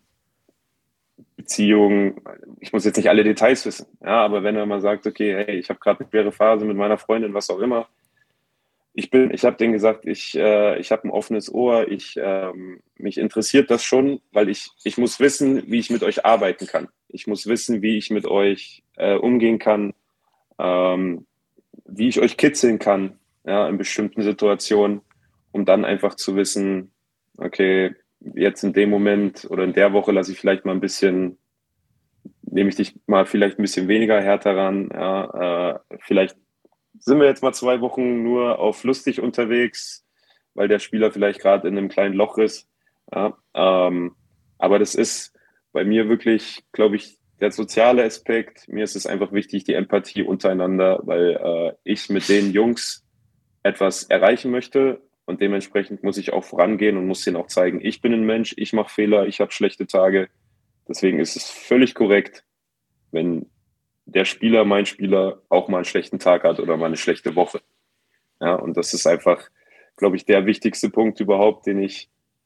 Speaker 1: Beziehungen, ich muss jetzt nicht alle Details wissen, ja, aber wenn er mal sagt, okay, hey, ich habe gerade eine schwere Phase mit meiner Freundin, was auch immer, ich bin, ich habe denen gesagt, ich, äh, ich habe ein offenes Ohr, ich, ähm, mich interessiert das schon, weil ich, ich muss wissen, wie ich mit euch arbeiten kann. Ich muss wissen, wie ich mit euch äh, umgehen kann, ähm, wie ich euch kitzeln kann, ja, in bestimmten Situationen, um dann einfach zu wissen, okay, jetzt in dem Moment oder in der Woche lasse ich vielleicht mal ein bisschen, nehme ich dich mal vielleicht ein bisschen weniger härter ran, ja, äh, vielleicht sind wir jetzt mal zwei Wochen nur auf lustig unterwegs, weil der Spieler vielleicht gerade in einem kleinen Loch ist. Ja, ähm, aber das ist bei mir wirklich, glaube ich, der soziale Aspekt. Mir ist es einfach wichtig, die Empathie untereinander, weil äh, ich mit den Jungs etwas erreichen möchte und dementsprechend muss ich auch vorangehen und muss denen auch zeigen, ich bin ein Mensch, ich mache Fehler, ich habe schlechte Tage. Deswegen ist es völlig korrekt, wenn der Spieler, mein Spieler, auch mal einen schlechten Tag hat oder mal eine schlechte Woche. Ja, und das ist einfach, glaube ich, der wichtigste Punkt überhaupt, den ich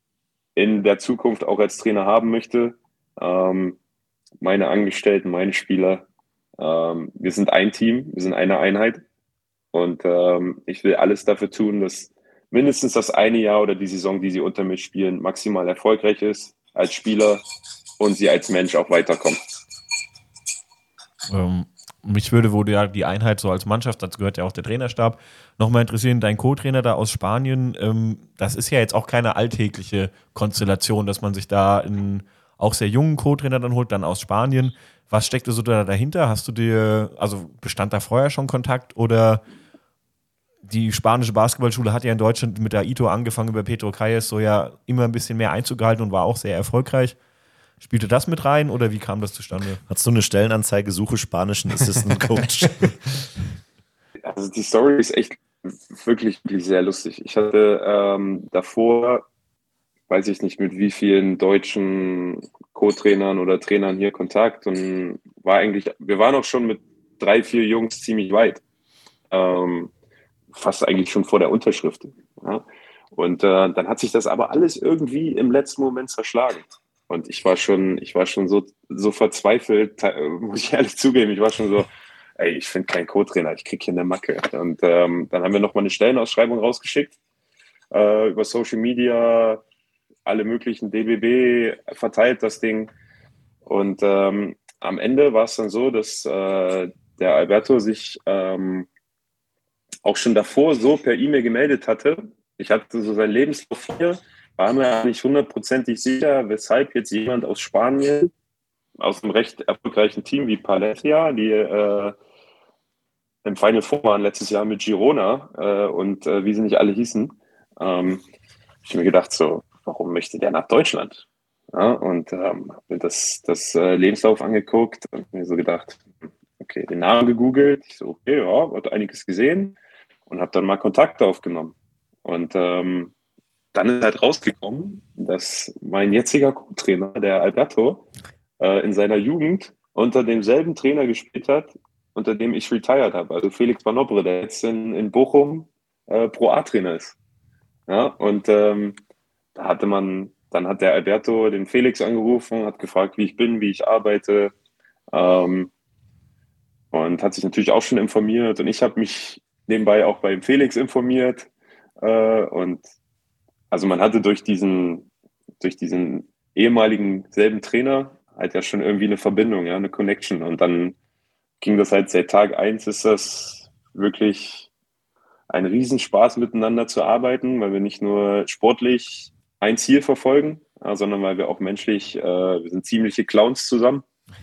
Speaker 1: in der Zukunft auch als Trainer haben möchte. Ähm, meine Angestellten, meine Spieler, ähm, wir sind ein Team, wir sind eine Einheit. Und ähm, ich will alles dafür tun, dass mindestens das eine Jahr oder die Saison, die sie unter mir spielen, maximal erfolgreich ist als Spieler und sie als Mensch auch weiterkommen.
Speaker 6: Ähm, mich würde, wo du ja die Einheit so als Mannschaft, dazu gehört ja auch der Trainerstab, nochmal interessieren, dein Co-Trainer da aus Spanien, ähm, das ist ja jetzt auch keine alltägliche Konstellation, dass man sich da einen auch sehr jungen Co-Trainer dann holt, dann aus Spanien. Was steckte so da dahinter? Hast du dir, also bestand da vorher schon Kontakt oder die spanische Basketballschule hat ja in Deutschland mit Aito angefangen, über Pedro Calles so ja immer ein bisschen mehr einzugehalten und war auch sehr erfolgreich. Spielte das mit rein oder wie kam das zustande?
Speaker 5: Hast du eine Stellenanzeige, suche spanischen Assistant Coach?
Speaker 1: Also die Story ist echt wirklich, wirklich sehr lustig. Ich hatte ähm, davor, weiß ich nicht, mit wie vielen deutschen Co-Trainern oder Trainern hier Kontakt und war eigentlich, wir waren auch schon mit drei, vier Jungs ziemlich weit. Ähm, fast eigentlich schon vor der Unterschrift. Ja? Und äh, dann hat sich das aber alles irgendwie im letzten Moment zerschlagen. Und ich war schon, ich war schon so, so verzweifelt, muss ich ehrlich zugeben. Ich war schon so, ey, ich finde keinen Co-Trainer, ich krieg hier eine Macke. Und ähm, dann haben wir nochmal eine Stellenausschreibung rausgeschickt, äh, über Social Media, alle möglichen D B B verteilt das Ding. Und ähm, am Ende war es dann so, dass äh, der Alberto sich ähm, auch schon davor so per E-Mail gemeldet hatte. Ich hatte so seinen Lebenslauf hier, war mir nicht hundertprozentig sicher, weshalb jetzt jemand aus Spanien, aus einem recht erfolgreichen Team wie Palencia, die äh, im Final Four waren letztes Jahr mit Girona äh, und äh, wie sie nicht alle hießen, ähm, habe ich mir gedacht, so, warum möchte der nach Deutschland? Ja, und ähm, habe mir das, das äh, Lebenslauf angeguckt und mir so gedacht, okay, den Namen gegoogelt, ich so, okay, ja, hat einiges gesehen. und habe dann mal Kontakt aufgenommen. Und ähm, dann ist halt rausgekommen, dass mein jetziger Co-Trainer, der Alberto, äh, in seiner Jugend unter demselben Trainer gespielt hat, unter dem ich retired habe. Also Felix Banobre, der jetzt in, in Bochum äh, Pro A-Trainer ist. Ja, und ähm, da hatte man, dann hat der Alberto den Felix angerufen, hat gefragt, wie ich bin, wie ich arbeite, ähm, und hat sich natürlich auch schon informiert. Und ich habe mich nebenbei auch beim Felix informiert. Äh, und also man hatte durch diesen, durch diesen ehemaligen selben Trainer halt ja schon irgendwie eine Verbindung, ja, eine Connection. Und dann ging das halt seit Tag eins, ist das wirklich ein Riesenspaß, miteinander zu arbeiten, weil wir nicht nur sportlich ein Ziel verfolgen, ja, sondern weil wir auch menschlich, äh, wir sind ziemliche Clowns zusammen.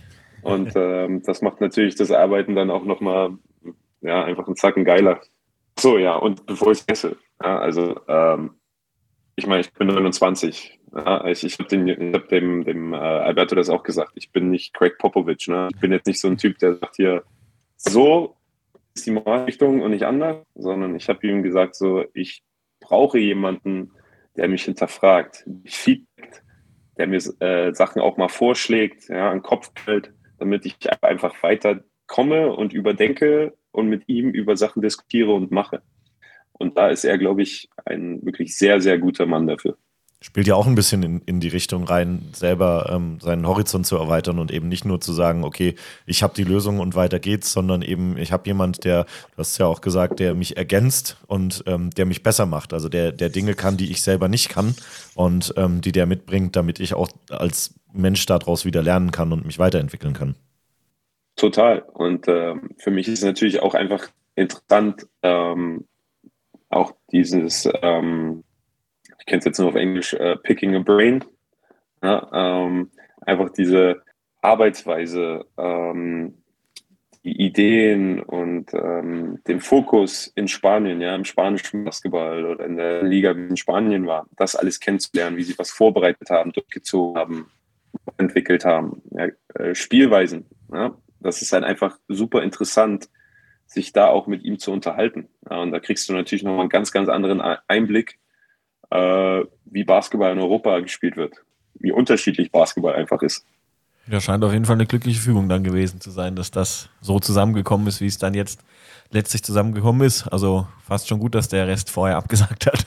Speaker 1: Und ähm, das macht natürlich das Arbeiten dann auch nochmal, ja, einfach einen Zacken geiler. So, ja, und bevor ich es esse, ja, also ähm, ich meine, ich bin neunundzwanzig. Ja, ich ich habe hab dem, dem äh, Alberto das auch gesagt. Ich bin nicht Craig Popovich. Ne? Ich bin jetzt nicht so ein Typ, der sagt hier, so ist die Marschrichtung und nicht anders, sondern ich habe ihm gesagt, so, ich brauche jemanden, der mich hinterfragt, mich feedbackt, der mir äh, Sachen auch mal vorschlägt, ja, an den Kopf fällt, damit ich einfach weiterkomme und überdenke und mit ihm über Sachen diskutiere und mache. Und da ist er, glaube ich, ein wirklich sehr, sehr guter Mann dafür.
Speaker 5: Spielt ja auch ein bisschen in, in die Richtung rein, selber ähm, seinen Horizont zu erweitern und eben nicht nur zu sagen, okay, ich habe die Lösung und weiter geht's, sondern eben, ich habe jemand, der, du hast ja auch gesagt, der mich ergänzt und ähm, der mich besser macht. Also der, der Dinge kann, die ich selber nicht kann und ähm, die der mitbringt, damit ich auch als Mensch daraus wieder lernen kann und mich weiterentwickeln kann.
Speaker 1: Total. Und ähm, für mich ist es natürlich auch einfach interessant, ähm, auch dieses, ähm, ich kenne es jetzt nur auf Englisch, äh, Picking a Brain, ja, ähm, einfach diese Arbeitsweise, ähm, die Ideen und ähm, den Fokus in Spanien, ja, im spanischen Basketball oder in der Liga, wie in Spanien war, das alles kennenzulernen, wie sie was vorbereitet haben, durchgezogen haben, entwickelt haben, ja, äh, Spielweisen, ja, das ist halt einfach super interessant, sich da auch mit ihm zu unterhalten. Ja, und da kriegst du natürlich nochmal einen ganz, ganz anderen Einblick, äh, wie Basketball in Europa gespielt wird, wie unterschiedlich Basketball einfach ist.
Speaker 6: Ja, scheint auf jeden Fall eine glückliche Fügung dann gewesen zu sein, dass das so zusammengekommen ist, wie es dann jetzt letztlich zusammengekommen ist. Also fast schon gut, dass der Rest vorher abgesagt hat.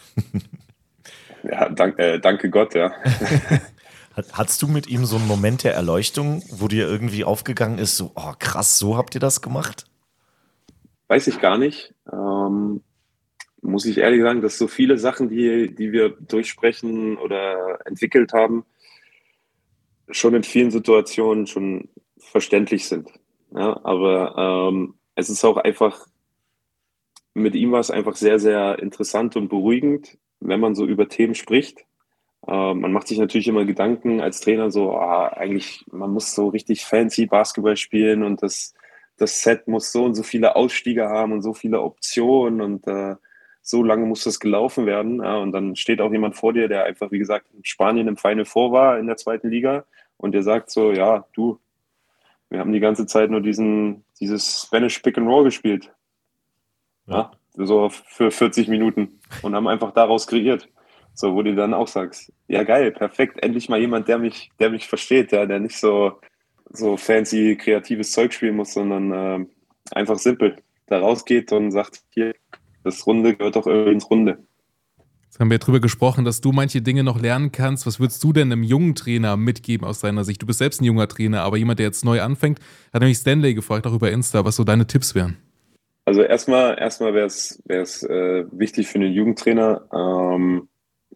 Speaker 1: Ja, dank, äh, danke Gott, ja.
Speaker 5: Hattest du mit ihm so einen Moment der Erleuchtung, wo dir irgendwie aufgegangen ist, so, oh krass, so habt ihr das gemacht?
Speaker 1: Weiß ich gar nicht. Ähm, muss ich ehrlich sagen, dass so viele Sachen, die, die wir durchsprechen oder entwickelt haben, schon in vielen Situationen schon verständlich sind. Ja, aber ähm, es ist auch einfach, mit ihm war es einfach sehr, sehr interessant und beruhigend, wenn man so über Themen spricht. Äh, man macht sich natürlich immer Gedanken als Trainer so, oh, eigentlich, man muss so richtig fancy Basketball spielen und das, das Set muss so und so viele Ausstiege haben und so viele Optionen und äh, so lange muss das gelaufen werden. Ja, und dann steht auch jemand vor dir, der einfach, wie gesagt, in Spanien im Final Four war in der zweiten Liga und der sagt so, ja, du, wir haben die ganze Zeit nur diesen, dieses Spanish Pick and Roll gespielt. Ja, so für vierzig Minuten und haben einfach daraus kreiert. So, wo du dann auch sagst, ja geil, perfekt, endlich mal jemand, der mich, der mich versteht, ja, der nicht so, so fancy kreatives Zeug spielen muss, sondern äh, einfach simpel da rausgeht und sagt, hier, das Runde gehört doch irgendwie ins Runde.
Speaker 4: Jetzt haben wir darüber gesprochen, dass du manche Dinge noch lernen kannst. Was würdest du denn einem jungen Trainer mitgeben aus deiner Sicht? Du bist selbst ein junger Trainer, aber jemand, der jetzt neu anfängt, hat nämlich Stanley gefragt, auch über Insta, was so deine Tipps wären.
Speaker 1: Also erstmal, erstmal wäre es wäre es äh, wichtig für einen Jugendtrainer. Ähm,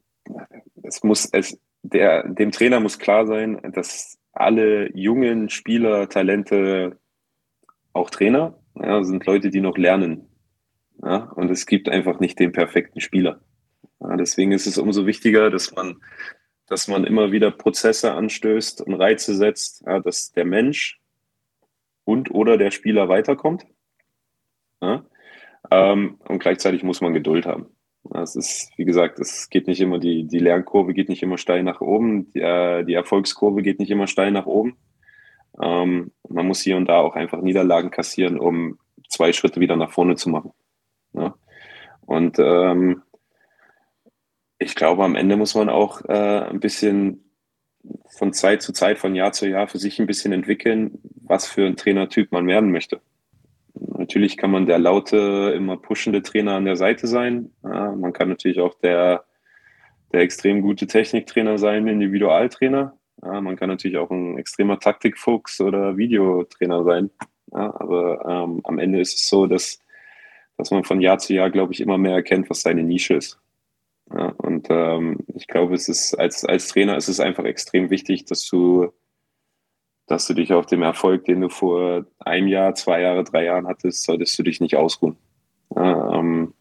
Speaker 1: es muss es der dem Trainer muss klar sein, dass alle jungen Spieler, Talente, auch Trainer, ja, sind Leute, die noch lernen. Ja, und es gibt einfach nicht den perfekten Spieler. Ja, deswegen ist es umso wichtiger, dass man, dass man immer wieder Prozesse anstößt und Reize setzt, ja, dass der Mensch und oder der Spieler weiterkommt. Ja, ähm, und gleichzeitig muss man Geduld haben. Es ist, wie gesagt, es geht nicht immer, die, die Lernkurve geht nicht immer steil nach oben, die, äh, die Erfolgskurve geht nicht immer steil nach oben. Ähm, man muss hier und da auch einfach Niederlagen kassieren, um zwei Schritte wieder nach vorne zu machen. Ja. Und ähm, ich glaube, am Ende muss man auch äh, ein bisschen von Zeit zu Zeit, von Jahr zu Jahr für sich ein bisschen entwickeln, was für ein Trainertyp man werden möchte. Natürlich kann man der laute, immer pushende Trainer an der Seite sein. Ja, man kann natürlich auch der, der extrem gute Techniktrainer sein, Individualtrainer. Ja, man kann natürlich auch ein extremer Taktikfuchs oder Videotrainer sein. Ja, aber ähm, am Ende ist es so, dass, dass man von Jahr zu Jahr, glaube ich, immer mehr erkennt, was seine Nische ist. Ja, und ähm, ich glaube, es ist als, als Trainer ist es einfach extrem wichtig, dass du, dass du dich auf dem Erfolg, den du vor einem Jahr, zwei Jahre, drei Jahren hattest, solltest du dich nicht ausruhen. Ja, ähm,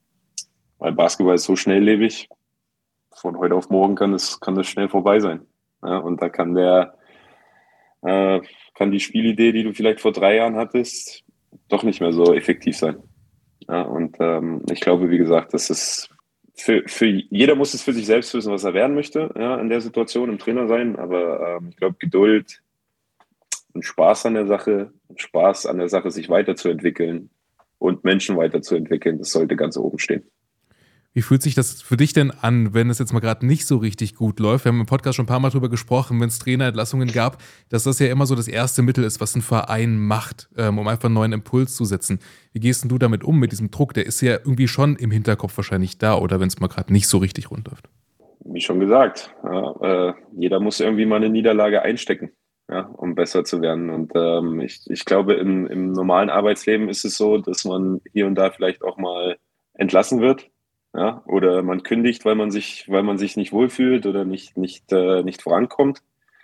Speaker 1: weil Basketball ist so schnelllebig, von heute auf morgen kann das, kann das schnell vorbei sein. Ja, und da kann der, äh, kann die Spielidee, die du vielleicht vor drei Jahren hattest, doch nicht mehr so effektiv sein. Ja, und ähm, ich glaube, wie gesagt, das ist Für, für jeder muss es für sich selbst wissen, was er werden möchte, ja, in der Situation im Trainer sein. Aber ähm, ich glaube, Geduld und Spaß an der Sache, und Spaß an der Sache, sich weiterzuentwickeln und Menschen weiterzuentwickeln, das sollte ganz oben stehen.
Speaker 4: Wie fühlt sich das für dich denn an, wenn es jetzt mal gerade nicht so richtig gut läuft? Wir haben im Podcast schon ein paar Mal drüber gesprochen, wenn es Trainerentlassungen gab, dass das ja immer so das erste Mittel ist, was ein Verein macht, ähm, um einfach einen neuen Impuls zu setzen. Wie gehst denn du damit um, mit diesem Druck? Der ist ja irgendwie schon im Hinterkopf wahrscheinlich da, oder wenn es mal gerade nicht so richtig rund läuft.
Speaker 1: Wie schon gesagt, ja, äh, jeder muss irgendwie mal eine Niederlage einstecken, ja, um besser zu werden. Und ähm, ich, ich glaube, im, im normalen Arbeitsleben ist es so, dass man hier und da vielleicht auch mal entlassen wird. Ja, oder man kündigt, weil man sich, weil man sich nicht wohlfühlt oder nicht, nicht, äh, nicht vorankommt.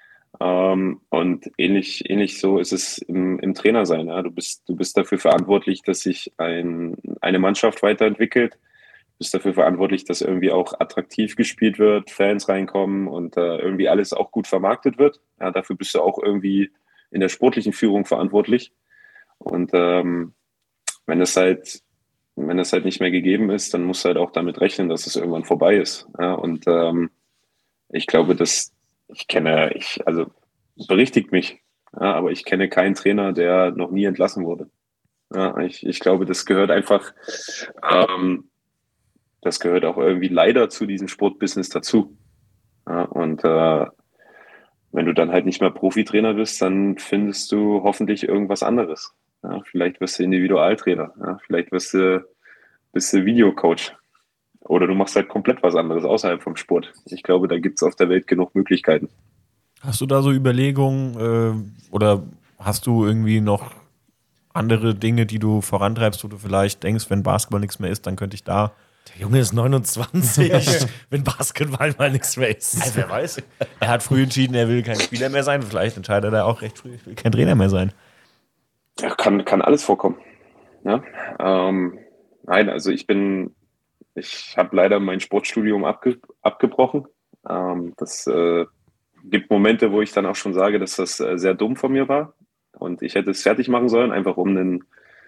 Speaker 1: Ähm, und ähnlich, ähnlich so ist es im, im Trainersein. Ja. Du bist, du bist dafür verantwortlich, dass sich ein, eine Mannschaft weiterentwickelt. Du bist dafür verantwortlich, dass irgendwie auch attraktiv gespielt wird, Fans reinkommen und äh, irgendwie alles auch gut vermarktet wird. Ja, dafür bist du auch irgendwie in der sportlichen Führung verantwortlich. Und ähm, wenn es halt Wenn das halt nicht mehr gegeben ist, dann musst du halt auch damit rechnen, dass es irgendwann vorbei ist. Ja, und ähm, ich glaube, dass ich kenne, ich, also berichtigt mich, ja, aber ich kenne keinen Trainer, der noch nie entlassen wurde. Ja, ich, ich glaube, das gehört einfach, ähm, das gehört auch irgendwie leider zu diesem Sportbusiness dazu. Ja, und äh, wenn du dann halt nicht mehr Profitrainer bist, dann findest du hoffentlich irgendwas anderes. Ja, vielleicht wirst du Individualtrainer, ja, vielleicht wirst du, bist du Videocoach oder du machst halt komplett was anderes außerhalb vom Sport. Ich glaube, da gibt es auf der Welt genug Möglichkeiten.
Speaker 6: Hast du da so Überlegungen äh, oder hast du irgendwie noch andere Dinge, die du vorantreibst, wo du vielleicht denkst, wenn Basketball nichts mehr ist, dann könnte ich da...
Speaker 5: Der Junge ist neunundzwanzig, wenn Basketball mal nichts mehr ist.
Speaker 6: Also, wer weiß. Er hat früh entschieden, er will kein Spieler mehr sein. Vielleicht entscheidet er auch recht früh, ich will kein Trainer mehr sein.
Speaker 1: Ja, kann, kann alles vorkommen. Ja, ähm, nein, also ich bin, ich habe leider mein Sportstudium abge, abgebrochen. Ähm, das äh, gibt Momente, wo ich dann auch schon sage, dass das äh, sehr dumm von mir war und ich hätte es fertig machen sollen, einfach um einen,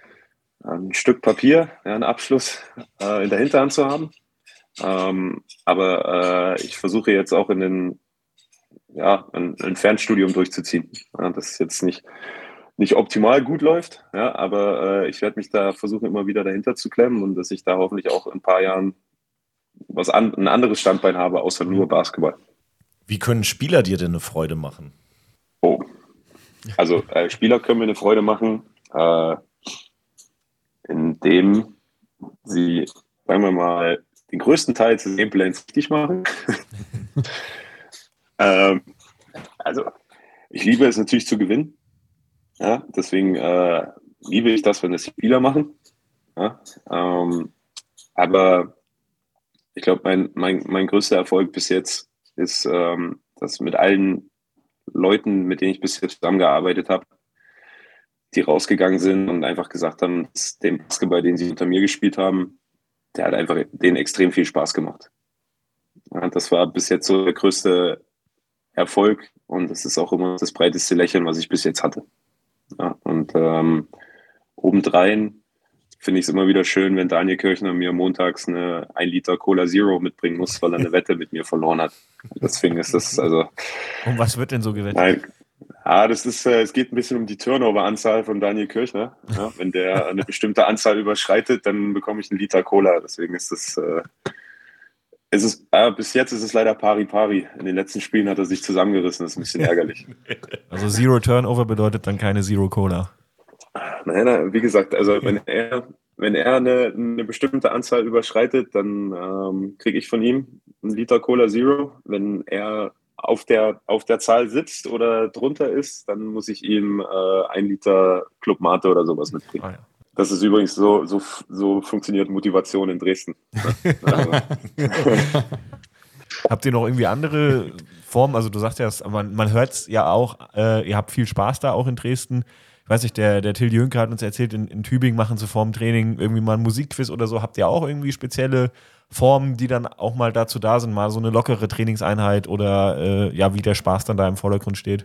Speaker 1: ein Stück Papier, ja, einen Abschluss äh, in der Hinterhand zu haben. Ähm, aber äh, ich versuche jetzt auch in den, ja, ein, ein Fernstudium durchzuziehen. Ja, das ist jetzt nicht nicht optimal gut läuft, ja, aber äh, ich werde mich da versuchen, immer wieder dahinter zu klemmen und dass ich da hoffentlich auch in ein paar Jahren was an, ein anderes Standbein habe, außer nur Basketball.
Speaker 5: Wie können Spieler dir denn eine Freude machen?
Speaker 1: Oh, also äh, Spieler können mir eine Freude machen, äh, indem sie, sagen wir mal, den größten Teil des Gameplans richtig machen. ähm, also ich liebe es natürlich zu gewinnen. Ja, deswegen äh, liebe ich das, wenn es Spieler machen. Ja, ähm, aber ich glaube, mein, mein, mein größter Erfolg bis jetzt ist, ähm, dass mit allen Leuten, mit denen ich bis jetzt zusammengearbeitet habe, die rausgegangen sind und einfach gesagt haben, dass den Basketball, den sie unter mir gespielt haben, der hat einfach denen extrem viel Spaß gemacht. Ja, das war bis jetzt so der größte Erfolg und das ist auch immer das breiteste Lächeln, was ich bis jetzt hatte. Ja, und ähm, obendrein finde ich es immer wieder schön, wenn Daniel Kirchner mir montags eine ein Liter Cola Zero mitbringen muss, weil er eine Wette mit mir verloren hat. Deswegen ist das also...
Speaker 6: Und was wird denn so gewettet?
Speaker 1: Nein, Ah, das ist, äh, es geht ein bisschen um die Turnover-Anzahl von Daniel Kirchner. Ja, wenn der eine bestimmte Anzahl überschreitet, dann bekomme ich einen Liter Cola. Deswegen ist das, äh, es ist, äh, bis jetzt ist es leider pari-pari. In den letzten Spielen hat er sich zusammengerissen. Das ist ein bisschen ärgerlich.
Speaker 6: Also Zero Turnover bedeutet dann keine Zero Cola.
Speaker 1: Nein, nein, wie gesagt, also wenn er, wenn er eine, eine bestimmte Anzahl überschreitet, dann ähm, kriege ich von ihm einen Liter Cola Zero. Wenn er auf der, auf der Zahl sitzt oder drunter ist, dann muss ich ihm äh, ein Liter Club Mate oder sowas mitbringen.
Speaker 6: Ah, ja.
Speaker 1: Das ist übrigens so, so, so funktioniert Motivation in Dresden. Also,
Speaker 6: Habt ihr noch irgendwie andere Formen? Also du sagst ja, man, man hört es ja auch, äh, ihr habt viel Spaß da auch in Dresden. Ich weiß nicht, der, der Till Jönke hat uns erzählt, in, in Tübingen machen sie vorm Training irgendwie mal ein Musikquiz oder so. Habt ihr auch irgendwie spezielle Formen, die dann auch mal dazu da sind, mal so eine lockere Trainingseinheit oder äh, ja, wie der Spaß dann da im Vordergrund steht?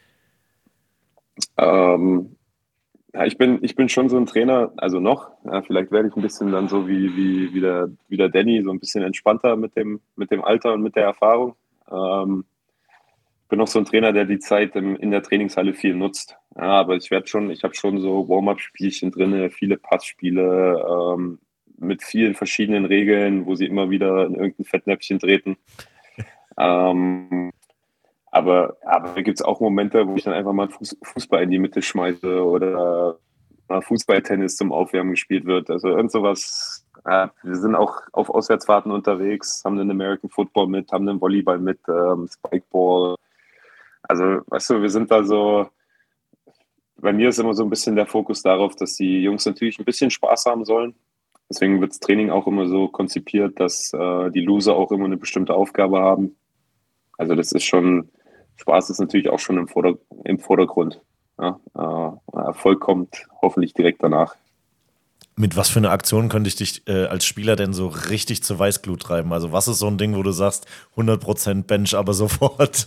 Speaker 1: ähm, ja, ich bin, ich bin schon so ein Trainer, also noch, ja, vielleicht werde ich ein bisschen dann so wie, wie, wie, der, wie der Danny, so ein bisschen entspannter mit dem, mit dem Alter und mit der Erfahrung. Ähm, ich bin auch so ein Trainer, der die Zeit im, in der Trainingshalle viel nutzt. Ja, aber ich werde schon, ich habe schon so Warm-up-Spielchen drin, viele Passspiele ähm, mit vielen verschiedenen Regeln, wo sie immer wieder in irgendein Fettnäpfchen treten. ähm, Aber, aber da gibt es auch Momente, wo ich dann einfach mal Fuß, Fußball in die Mitte schmeiße oder mal Fußballtennis zum Aufwärmen gespielt wird. Also irgend sowas. Ja, wir sind auch auf Auswärtsfahrten unterwegs, haben einen American Football mit, haben einen Volleyball mit, ähm, Spikeball. Also, weißt du, wir sind da so, bei mir ist immer so ein bisschen der Fokus darauf, dass die Jungs natürlich ein bisschen Spaß haben sollen. Deswegen wird das Training auch immer so konzipiert, dass äh, die Loser auch immer eine bestimmte Aufgabe haben. Also das ist schon, Spaß ist natürlich auch schon im, Vorder-, im Vordergrund. Ja, äh, Erfolg kommt hoffentlich direkt danach.
Speaker 5: Mit was für einer Aktion könnte ich dich äh, als Spieler denn so richtig zur Weißglut treiben? Also was ist so ein Ding, wo du sagst, hundert Prozent Bench, aber sofort?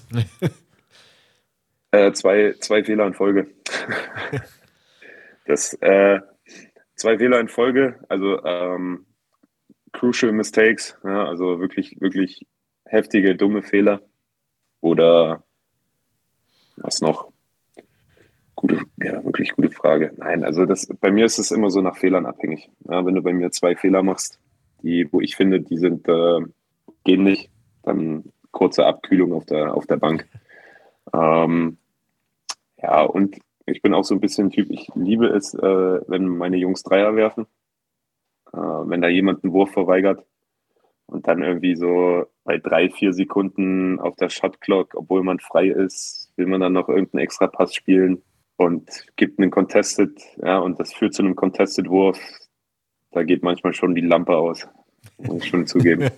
Speaker 1: Äh, zwei, zwei Fehler in Folge. das, äh, zwei Fehler in Folge, also ähm, crucial mistakes, ja, also wirklich, wirklich heftige, dumme Fehler. Oder was noch? Gute, ja, wirklich gute Frage. Nein, also das, bei mir ist es immer so nach Fehlern abhängig. Ja, wenn du bei mir zwei Fehler machst, die, wo ich finde, die sind, äh, gehen nicht, dann kurze Abkühlung auf der, auf der Bank. Ähm, ja, und ich bin auch so ein bisschen Typ, ich liebe es, äh, wenn meine Jungs Dreier werfen. Äh, wenn da jemand einen Wurf verweigert und dann irgendwie so bei drei, vier Sekunden auf der Shotclock, obwohl man frei ist, will man dann noch irgendeinen Extrapass spielen und gibt einen Contested, ja, und das führt zu einem Contested-Wurf. Da geht manchmal schon die Lampe aus, muss ich schon zugeben.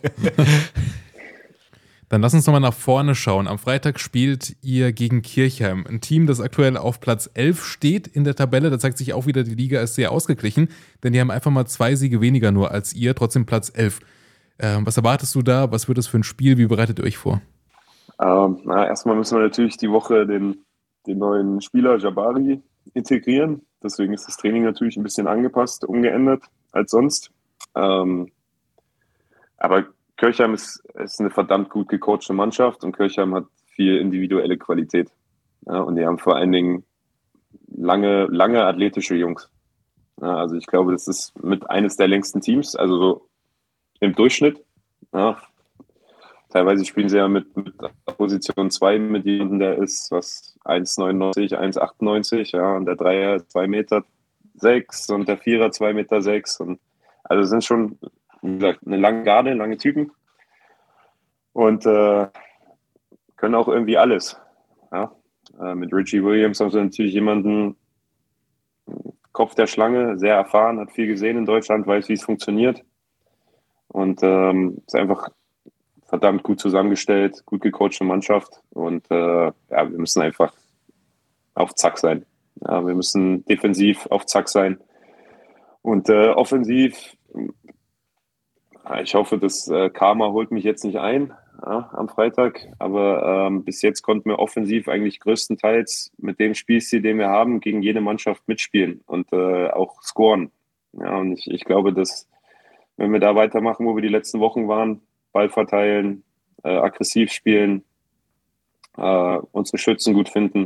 Speaker 4: Dann lass uns nochmal nach vorne schauen. Am Freitag spielt ihr gegen Kirchheim. Ein Team, das aktuell auf Platz elf steht in der Tabelle. Da zeigt sich auch wieder, die Liga ist sehr ausgeglichen, denn die haben einfach mal zwei Siege weniger nur als ihr, trotzdem Platz elf. Ähm, was erwartest du da? Was wird das für ein Spiel? Wie bereitet ihr euch vor?
Speaker 1: Ähm, na, erstmal müssen wir natürlich die Woche den, den neuen Spieler Jabari integrieren. Deswegen ist das Training natürlich ein bisschen angepasst, umgeändert als sonst. Ähm, aber Kirchheim ist, ist eine verdammt gut gecoachte Mannschaft und Kirchheim hat viel individuelle Qualität. Ja, und die haben vor allen Dingen lange, lange athletische Jungs. Ja, also ich glaube, das ist mit eines der längsten Teams, also so im Durchschnitt. Ja. Teilweise spielen sie ja mit, mit Position zwei mit jemandem, der ist was eins neunundneunzig, eins achtundneunzig, ja, und der Dreier zwei Meter sechs und der Vierer zwei Meter sechs. Und also sind schon, wie gesagt, eine lange Garde, lange Typen und äh, können auch irgendwie alles. Ja. Äh, mit Richie Williams haben sie natürlich jemanden, Kopf der Schlange, sehr erfahren, hat viel gesehen in Deutschland, weiß, wie es funktioniert und ähm, ist einfach verdammt gut zusammengestellt, gut gecoachte Mannschaft und äh, ja, wir müssen einfach auf Zack sein. Ja, wir müssen defensiv auf Zack sein und äh, offensiv. Ich hoffe, das äh, Karma holt mich jetzt nicht ein, ja, am Freitag, aber ähm, bis jetzt konnten wir offensiv eigentlich größtenteils mit dem Spielstil, den wir haben, gegen jede Mannschaft mitspielen und äh, auch scoren. Ja, und ich, ich glaube, dass wenn wir da weitermachen, wo wir die letzten Wochen waren, Ball verteilen, äh, aggressiv spielen, äh, unsere Schützen gut finden,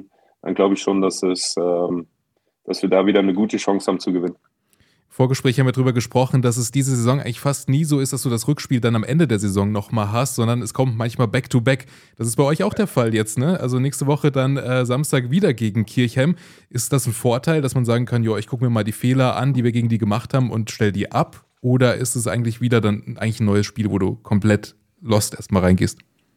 Speaker 1: dann glaube ich schon, dass es, ähm, dass wir da wieder eine gute Chance haben zu gewinnen.
Speaker 4: Vorgespräch haben wir darüber gesprochen, dass es diese Saison eigentlich fast nie so ist, dass du das Rückspiel dann am Ende der Saison nochmal hast, sondern es kommt manchmal back-to-back. Das ist bei euch auch der Fall jetzt, ne? Also nächste Woche dann äh, Samstag wieder gegen Kirchheim. Ist das ein Vorteil, dass man sagen kann, jo, ich gucke mir mal die Fehler an, die wir gegen die gemacht haben und stell die ab? Oder ist es eigentlich wieder dann eigentlich ein neues Spiel, wo du komplett lost erstmal reingehst?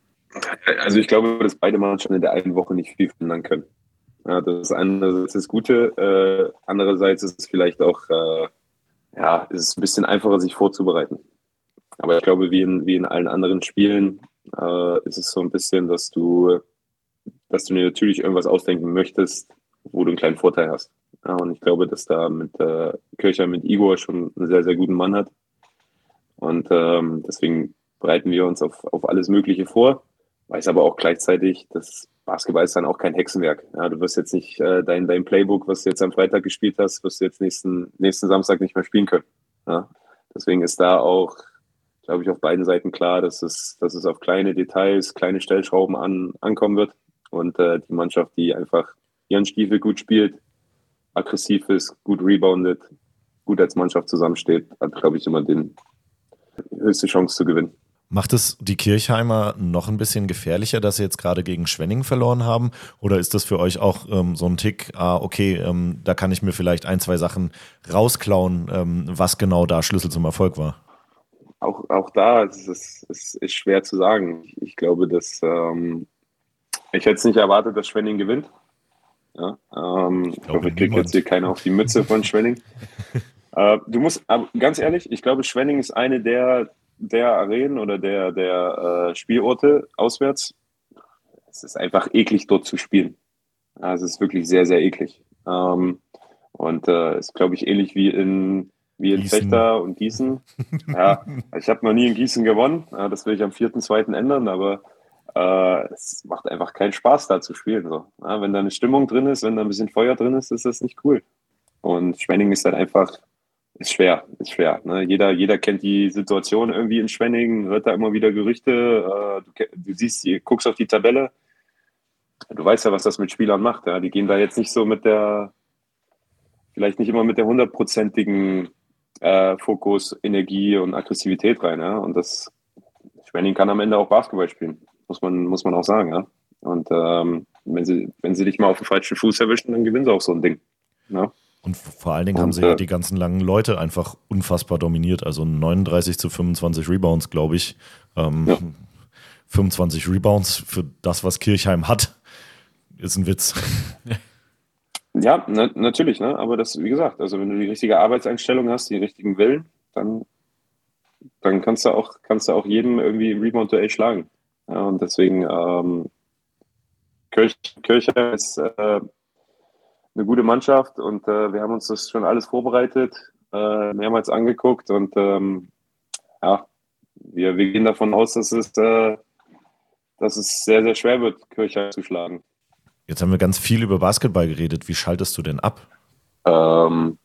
Speaker 1: Also ich glaube, dass beide Mannschaften in der einen Woche nicht viel verändern können. Ja, das ist einerseits das Gute, äh, andererseits ist es vielleicht auch äh, ja, es ist ein bisschen einfacher, sich vorzubereiten. Aber ich glaube, wie in, wie in allen anderen Spielen äh, ist es so ein bisschen, dass du, dass du dir natürlich irgendwas ausdenken möchtest, wo du einen kleinen Vorteil hast. Ja, und ich glaube, dass da mit äh, Kirchheim, mit Igor schon einen sehr, sehr guten Mann hat. Und ähm, deswegen bereiten wir uns auf, auf alles Mögliche vor. Weiß aber auch gleichzeitig, dass Basketball ist dann auch kein Hexenwerk. Ja, du wirst jetzt nicht äh, dein, dein Playbook, was du jetzt am Freitag gespielt hast, wirst du jetzt nächsten, nächsten Samstag nicht mehr spielen können. Ja? Deswegen ist da auch, glaube ich, auf beiden Seiten klar, dass es, dass es auf kleine Details, kleine Stellschrauben an, ankommen wird. Und äh, die Mannschaft, die einfach ihren Stiefel gut spielt, aggressiv ist, gut reboundet, gut als Mannschaft zusammensteht, hat, glaube ich, immer den, die höchste Chance zu gewinnen.
Speaker 5: Macht es die Kirchheimer noch ein bisschen gefährlicher, dass sie jetzt gerade gegen Schwenning verloren haben? Oder ist das für euch auch ähm, so ein Tick, ah, okay, ähm, da kann ich mir vielleicht ein, zwei Sachen rausklauen, ähm, was genau da Schlüssel zum Erfolg war?
Speaker 1: Auch, auch da ist es ist, ist schwer zu sagen. Ich, ich glaube, dass ähm, ich hätte es nicht erwartet, dass Schwenning gewinnt. Ja, ähm, ich, ich hoffe, ich kriege jetzt hier keiner auf die Mütze von Schwenning. äh, du musst, aber ganz ehrlich, ich glaube, Schwenning ist eine der der Arenen oder der, der äh, Spielorte auswärts. Es ist einfach eklig, dort zu spielen. Ja, es ist wirklich sehr, sehr eklig. Ähm, und äh, ist, glaube ich, ähnlich wie in, wie in Vechta und Gießen. Ja, ich habe noch nie in Gießen gewonnen. Ja, das will ich am vierten zweiten ändern, aber äh, es macht einfach keinen Spaß, da zu spielen. So. Ja, wenn da eine Stimmung drin ist, wenn da ein bisschen Feuer drin ist, ist das nicht cool. Und Schwenning ist halt einfach Ist schwer, ist schwer. Ne? Jeder, jeder kennt die Situation irgendwie in Schwenning, hört da immer wieder Gerüchte. Äh, du, du siehst, du guckst auf die Tabelle. Du weißt ja, was das mit Spielern macht. Ja? Die gehen da jetzt nicht so mit der, vielleicht nicht immer mit der hundertprozentigen äh, Fokus, Energie und Aggressivität rein. Ja? Und das Schwenning kann am Ende auch Basketball spielen, muss man, muss man auch sagen. Ja? Und ähm, wenn sie, wenn sie dich mal auf den falschen Fuß erwischen, dann gewinnen sie auch so ein Ding. Ja?
Speaker 5: Und vor allen Dingen
Speaker 1: und,
Speaker 5: haben sie ja
Speaker 1: äh,
Speaker 5: die ganzen langen Leute einfach unfassbar dominiert. Also neununddreißig zu fünfundzwanzig Rebounds, glaube ich. Ähm,
Speaker 1: ja.
Speaker 5: fünfundzwanzig Rebounds für das, was Kirchheim hat, ist ein Witz.
Speaker 1: Ja, na, natürlich, ne? Aber das, wie gesagt, also wenn du die richtige Arbeitseinstellung hast, die richtigen Willen, dann, dann kannst du auch, kannst du auch jedem irgendwie im Rebound-Duell schlagen. Ja, und deswegen ähm, Kirch, Kirchheim ist äh, eine gute Mannschaft und äh, wir haben uns das schon alles vorbereitet, äh, mehrmals angeguckt und ähm, ja, wir, wir gehen davon aus, dass es, äh, dass es sehr, sehr schwer wird, Kirchheim zu schlagen.
Speaker 5: Jetzt haben wir ganz viel über Basketball geredet. Wie schaltest du denn ab?
Speaker 1: Ähm,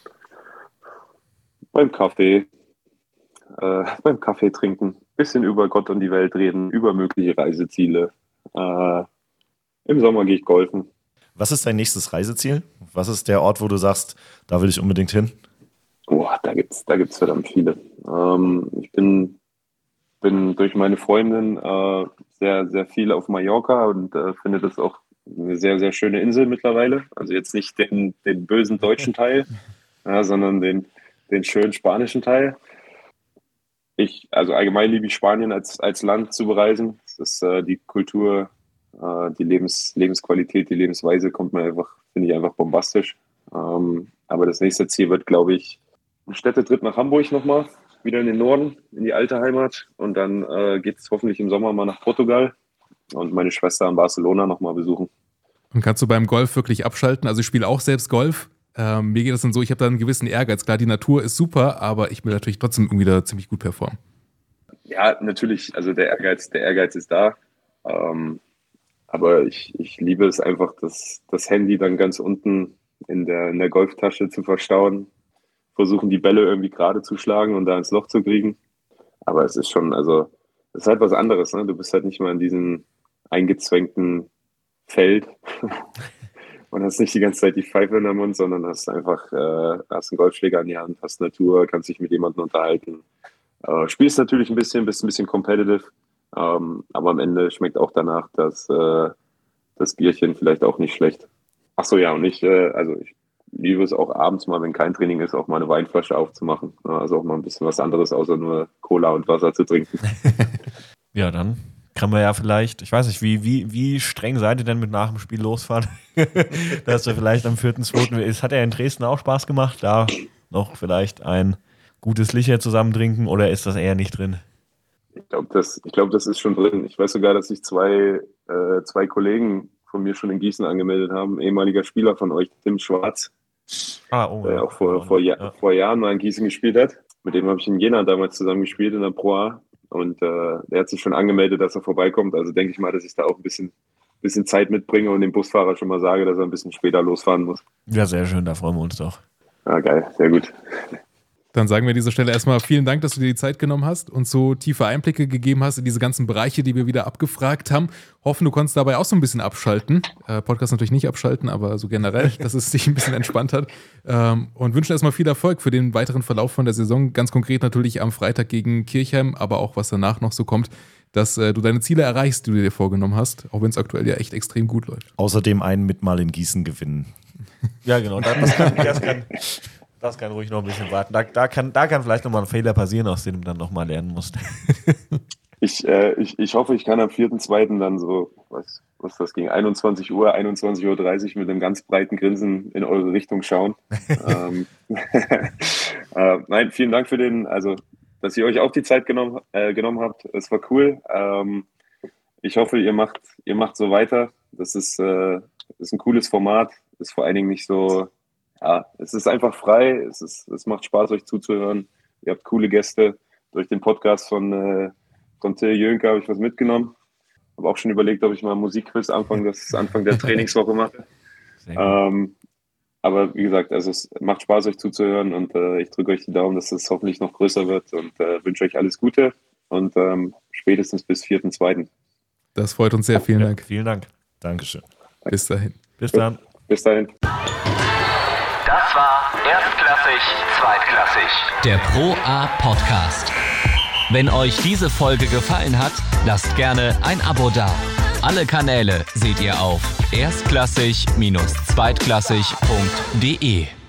Speaker 1: beim Kaffee, äh, beim Kaffee trinken, bisschen über Gott und die Welt reden, über mögliche Reiseziele. Äh, Im Sommer gehe ich golfen.
Speaker 5: Was ist dein nächstes Reiseziel? Was ist der Ort, wo du sagst, da will ich unbedingt hin?
Speaker 1: Boah, da gibt's, da gibt's verdammt viele. Ähm, ich bin, bin durch meine Freundin äh, sehr, sehr viel auf Mallorca und äh, finde das auch eine sehr, sehr schöne Insel mittlerweile. Also jetzt nicht den, den bösen deutschen Teil, ja, sondern den, den schönen spanischen Teil. Ich, also allgemein liebe ich Spanien als, als Land zu bereisen. Das ist äh, die Kultur, äh, die Lebens, Lebensqualität, die Lebensweise kommt mir einfach, finde ich einfach bombastisch. Ähm, aber das nächste Ziel wird, glaube ich, ein Städtetrip nach Hamburg nochmal, wieder in den Norden, in die alte Heimat. Und dann äh, geht es hoffentlich im Sommer mal nach Portugal und meine Schwester in Barcelona nochmal besuchen.
Speaker 4: Und kannst du beim Golf wirklich abschalten? Also ich spiele auch selbst Golf. Ähm, mir geht das dann so, ich habe da einen gewissen Ehrgeiz. Klar, die Natur ist super, aber ich will natürlich trotzdem irgendwie da ziemlich gut performen.
Speaker 1: Ja, natürlich. Also der Ehrgeiz, der Ehrgeiz ist da. Ähm, aber ich, ich liebe es einfach, das, das Handy dann ganz unten in der, in der Golftasche zu verstauen. Versuchen, die Bälle irgendwie gerade zu schlagen und da ins Loch zu kriegen. Aber es ist schon, also, es ist halt was anderes. Ne? Du bist halt nicht mal in diesem eingezwängten Feld, und hast nicht die ganze Zeit die Pfeife in der Mund, sondern hast einfach äh, hast einen Golfschläger in die Hand, hast Natur, kannst dich mit jemandem unterhalten. Äh, spielst natürlich ein bisschen, bist ein bisschen competitive, ähm, aber am Ende schmeckt auch danach das, äh, das Bierchen vielleicht auch nicht schlecht. Ach so, ja, und ich, äh, also ich liebe es auch abends mal, wenn kein Training ist, auch mal eine Weinflasche aufzumachen. Also auch mal ein bisschen was anderes, außer nur Cola und Wasser zu trinken.
Speaker 6: Ja, dann kann man ja vielleicht, ich weiß nicht, wie, wie, wie streng seid ihr denn mit nach dem Spiel losfahren? Dass wir vielleicht am vierten zweiten Es hat ja in Dresden auch Spaß gemacht, da noch vielleicht ein gutes Licher zusammen trinken, oder ist das eher nicht drin?
Speaker 1: Ich glaube, das, ich glaub, das ist schon drin. Ich weiß sogar, dass sich zwei, äh, zwei Kollegen von mir schon in Gießen angemeldet haben. Ehemaliger Spieler von euch, Tim Schwarz,
Speaker 6: Ah, oh,
Speaker 1: der
Speaker 6: ja.
Speaker 1: auch vor, vor, ja,
Speaker 6: ja.
Speaker 1: vor Jahren mal in Gießen gespielt hat. Mit dem habe ich in Jena damals zusammen gespielt in der Pro A. Und äh, der hat sich schon angemeldet, dass er vorbeikommt. Also denke ich mal, dass ich da auch ein bisschen, bisschen Zeit mitbringe und dem Busfahrer schon mal sage, dass er ein bisschen später losfahren muss.
Speaker 6: Ja, sehr schön, da freuen wir uns doch.
Speaker 1: Ah, geil, sehr gut.
Speaker 4: Dann sagen wir an dieser Stelle erstmal vielen Dank, dass du dir die Zeit genommen hast und so tiefe Einblicke gegeben hast in diese ganzen Bereiche, die wir wieder abgefragt haben. Hoffen, du konntest dabei auch so ein bisschen abschalten. Äh, Podcast natürlich nicht abschalten, aber so generell, dass es dich ein bisschen entspannt hat. Ähm, und wünschen erstmal viel Erfolg für den weiteren Verlauf von der Saison. Ganz konkret natürlich am Freitag gegen Kirchheim, aber auch was danach noch so kommt, dass äh, du deine Ziele erreichst, die du dir vorgenommen hast, auch wenn es aktuell ja echt extrem gut läuft.
Speaker 5: Außerdem einen mit mal in Gießen gewinnen.
Speaker 6: Ja, genau. Das kann, das kann, das kann ruhig noch ein bisschen warten. Da, da, kann, da kann vielleicht nochmal ein Fehler passieren, aus dem du dann nochmal lernen musst.
Speaker 1: Ich, äh, ich, ich hoffe, ich kann am vierten zweiten dann so, was, was ist das, gegen einundzwanzig Uhr, einundzwanzig Uhr dreißig mit einem ganz breiten Grinsen in eure Richtung schauen. ähm, äh, nein, vielen Dank für den, also, dass ihr euch auch die Zeit genommen, äh, genommen habt. Es war cool. Ähm, ich hoffe, ihr macht, ihr macht so weiter. Das ist, äh, ist ein cooles Format. Ist vor allen Dingen nicht so, ja, es ist einfach frei. Es ist, es macht Spaß, euch zuzuhören. Ihr habt coole Gäste. Durch den Podcast von, äh, von Till Jönke habe ich was mitgenommen. Habe auch schon überlegt, ob ich mal einen Musikquiz Anfang, das Anfang der Trainingswoche mache. Ähm, aber wie gesagt, also es macht Spaß, euch zuzuhören, und äh, ich drücke euch die Daumen, dass es hoffentlich noch größer wird, und äh, wünsche euch alles Gute und ähm, spätestens bis vierten zweiten
Speaker 4: Das freut uns sehr. Vielen
Speaker 6: Ja,
Speaker 4: Dank.
Speaker 6: vielen Dank.
Speaker 5: Dankeschön.
Speaker 4: Bis dahin.
Speaker 6: Bis dann.
Speaker 1: Bis dahin.
Speaker 2: Das war Erstklassig, Zweitklassig.
Speaker 3: Der Pro A Podcast. Wenn euch diese Folge gefallen hat, lasst gerne ein Abo da. Alle Kanäle seht ihr auf erstklassig Bindestrich zweitklassig Punkt de.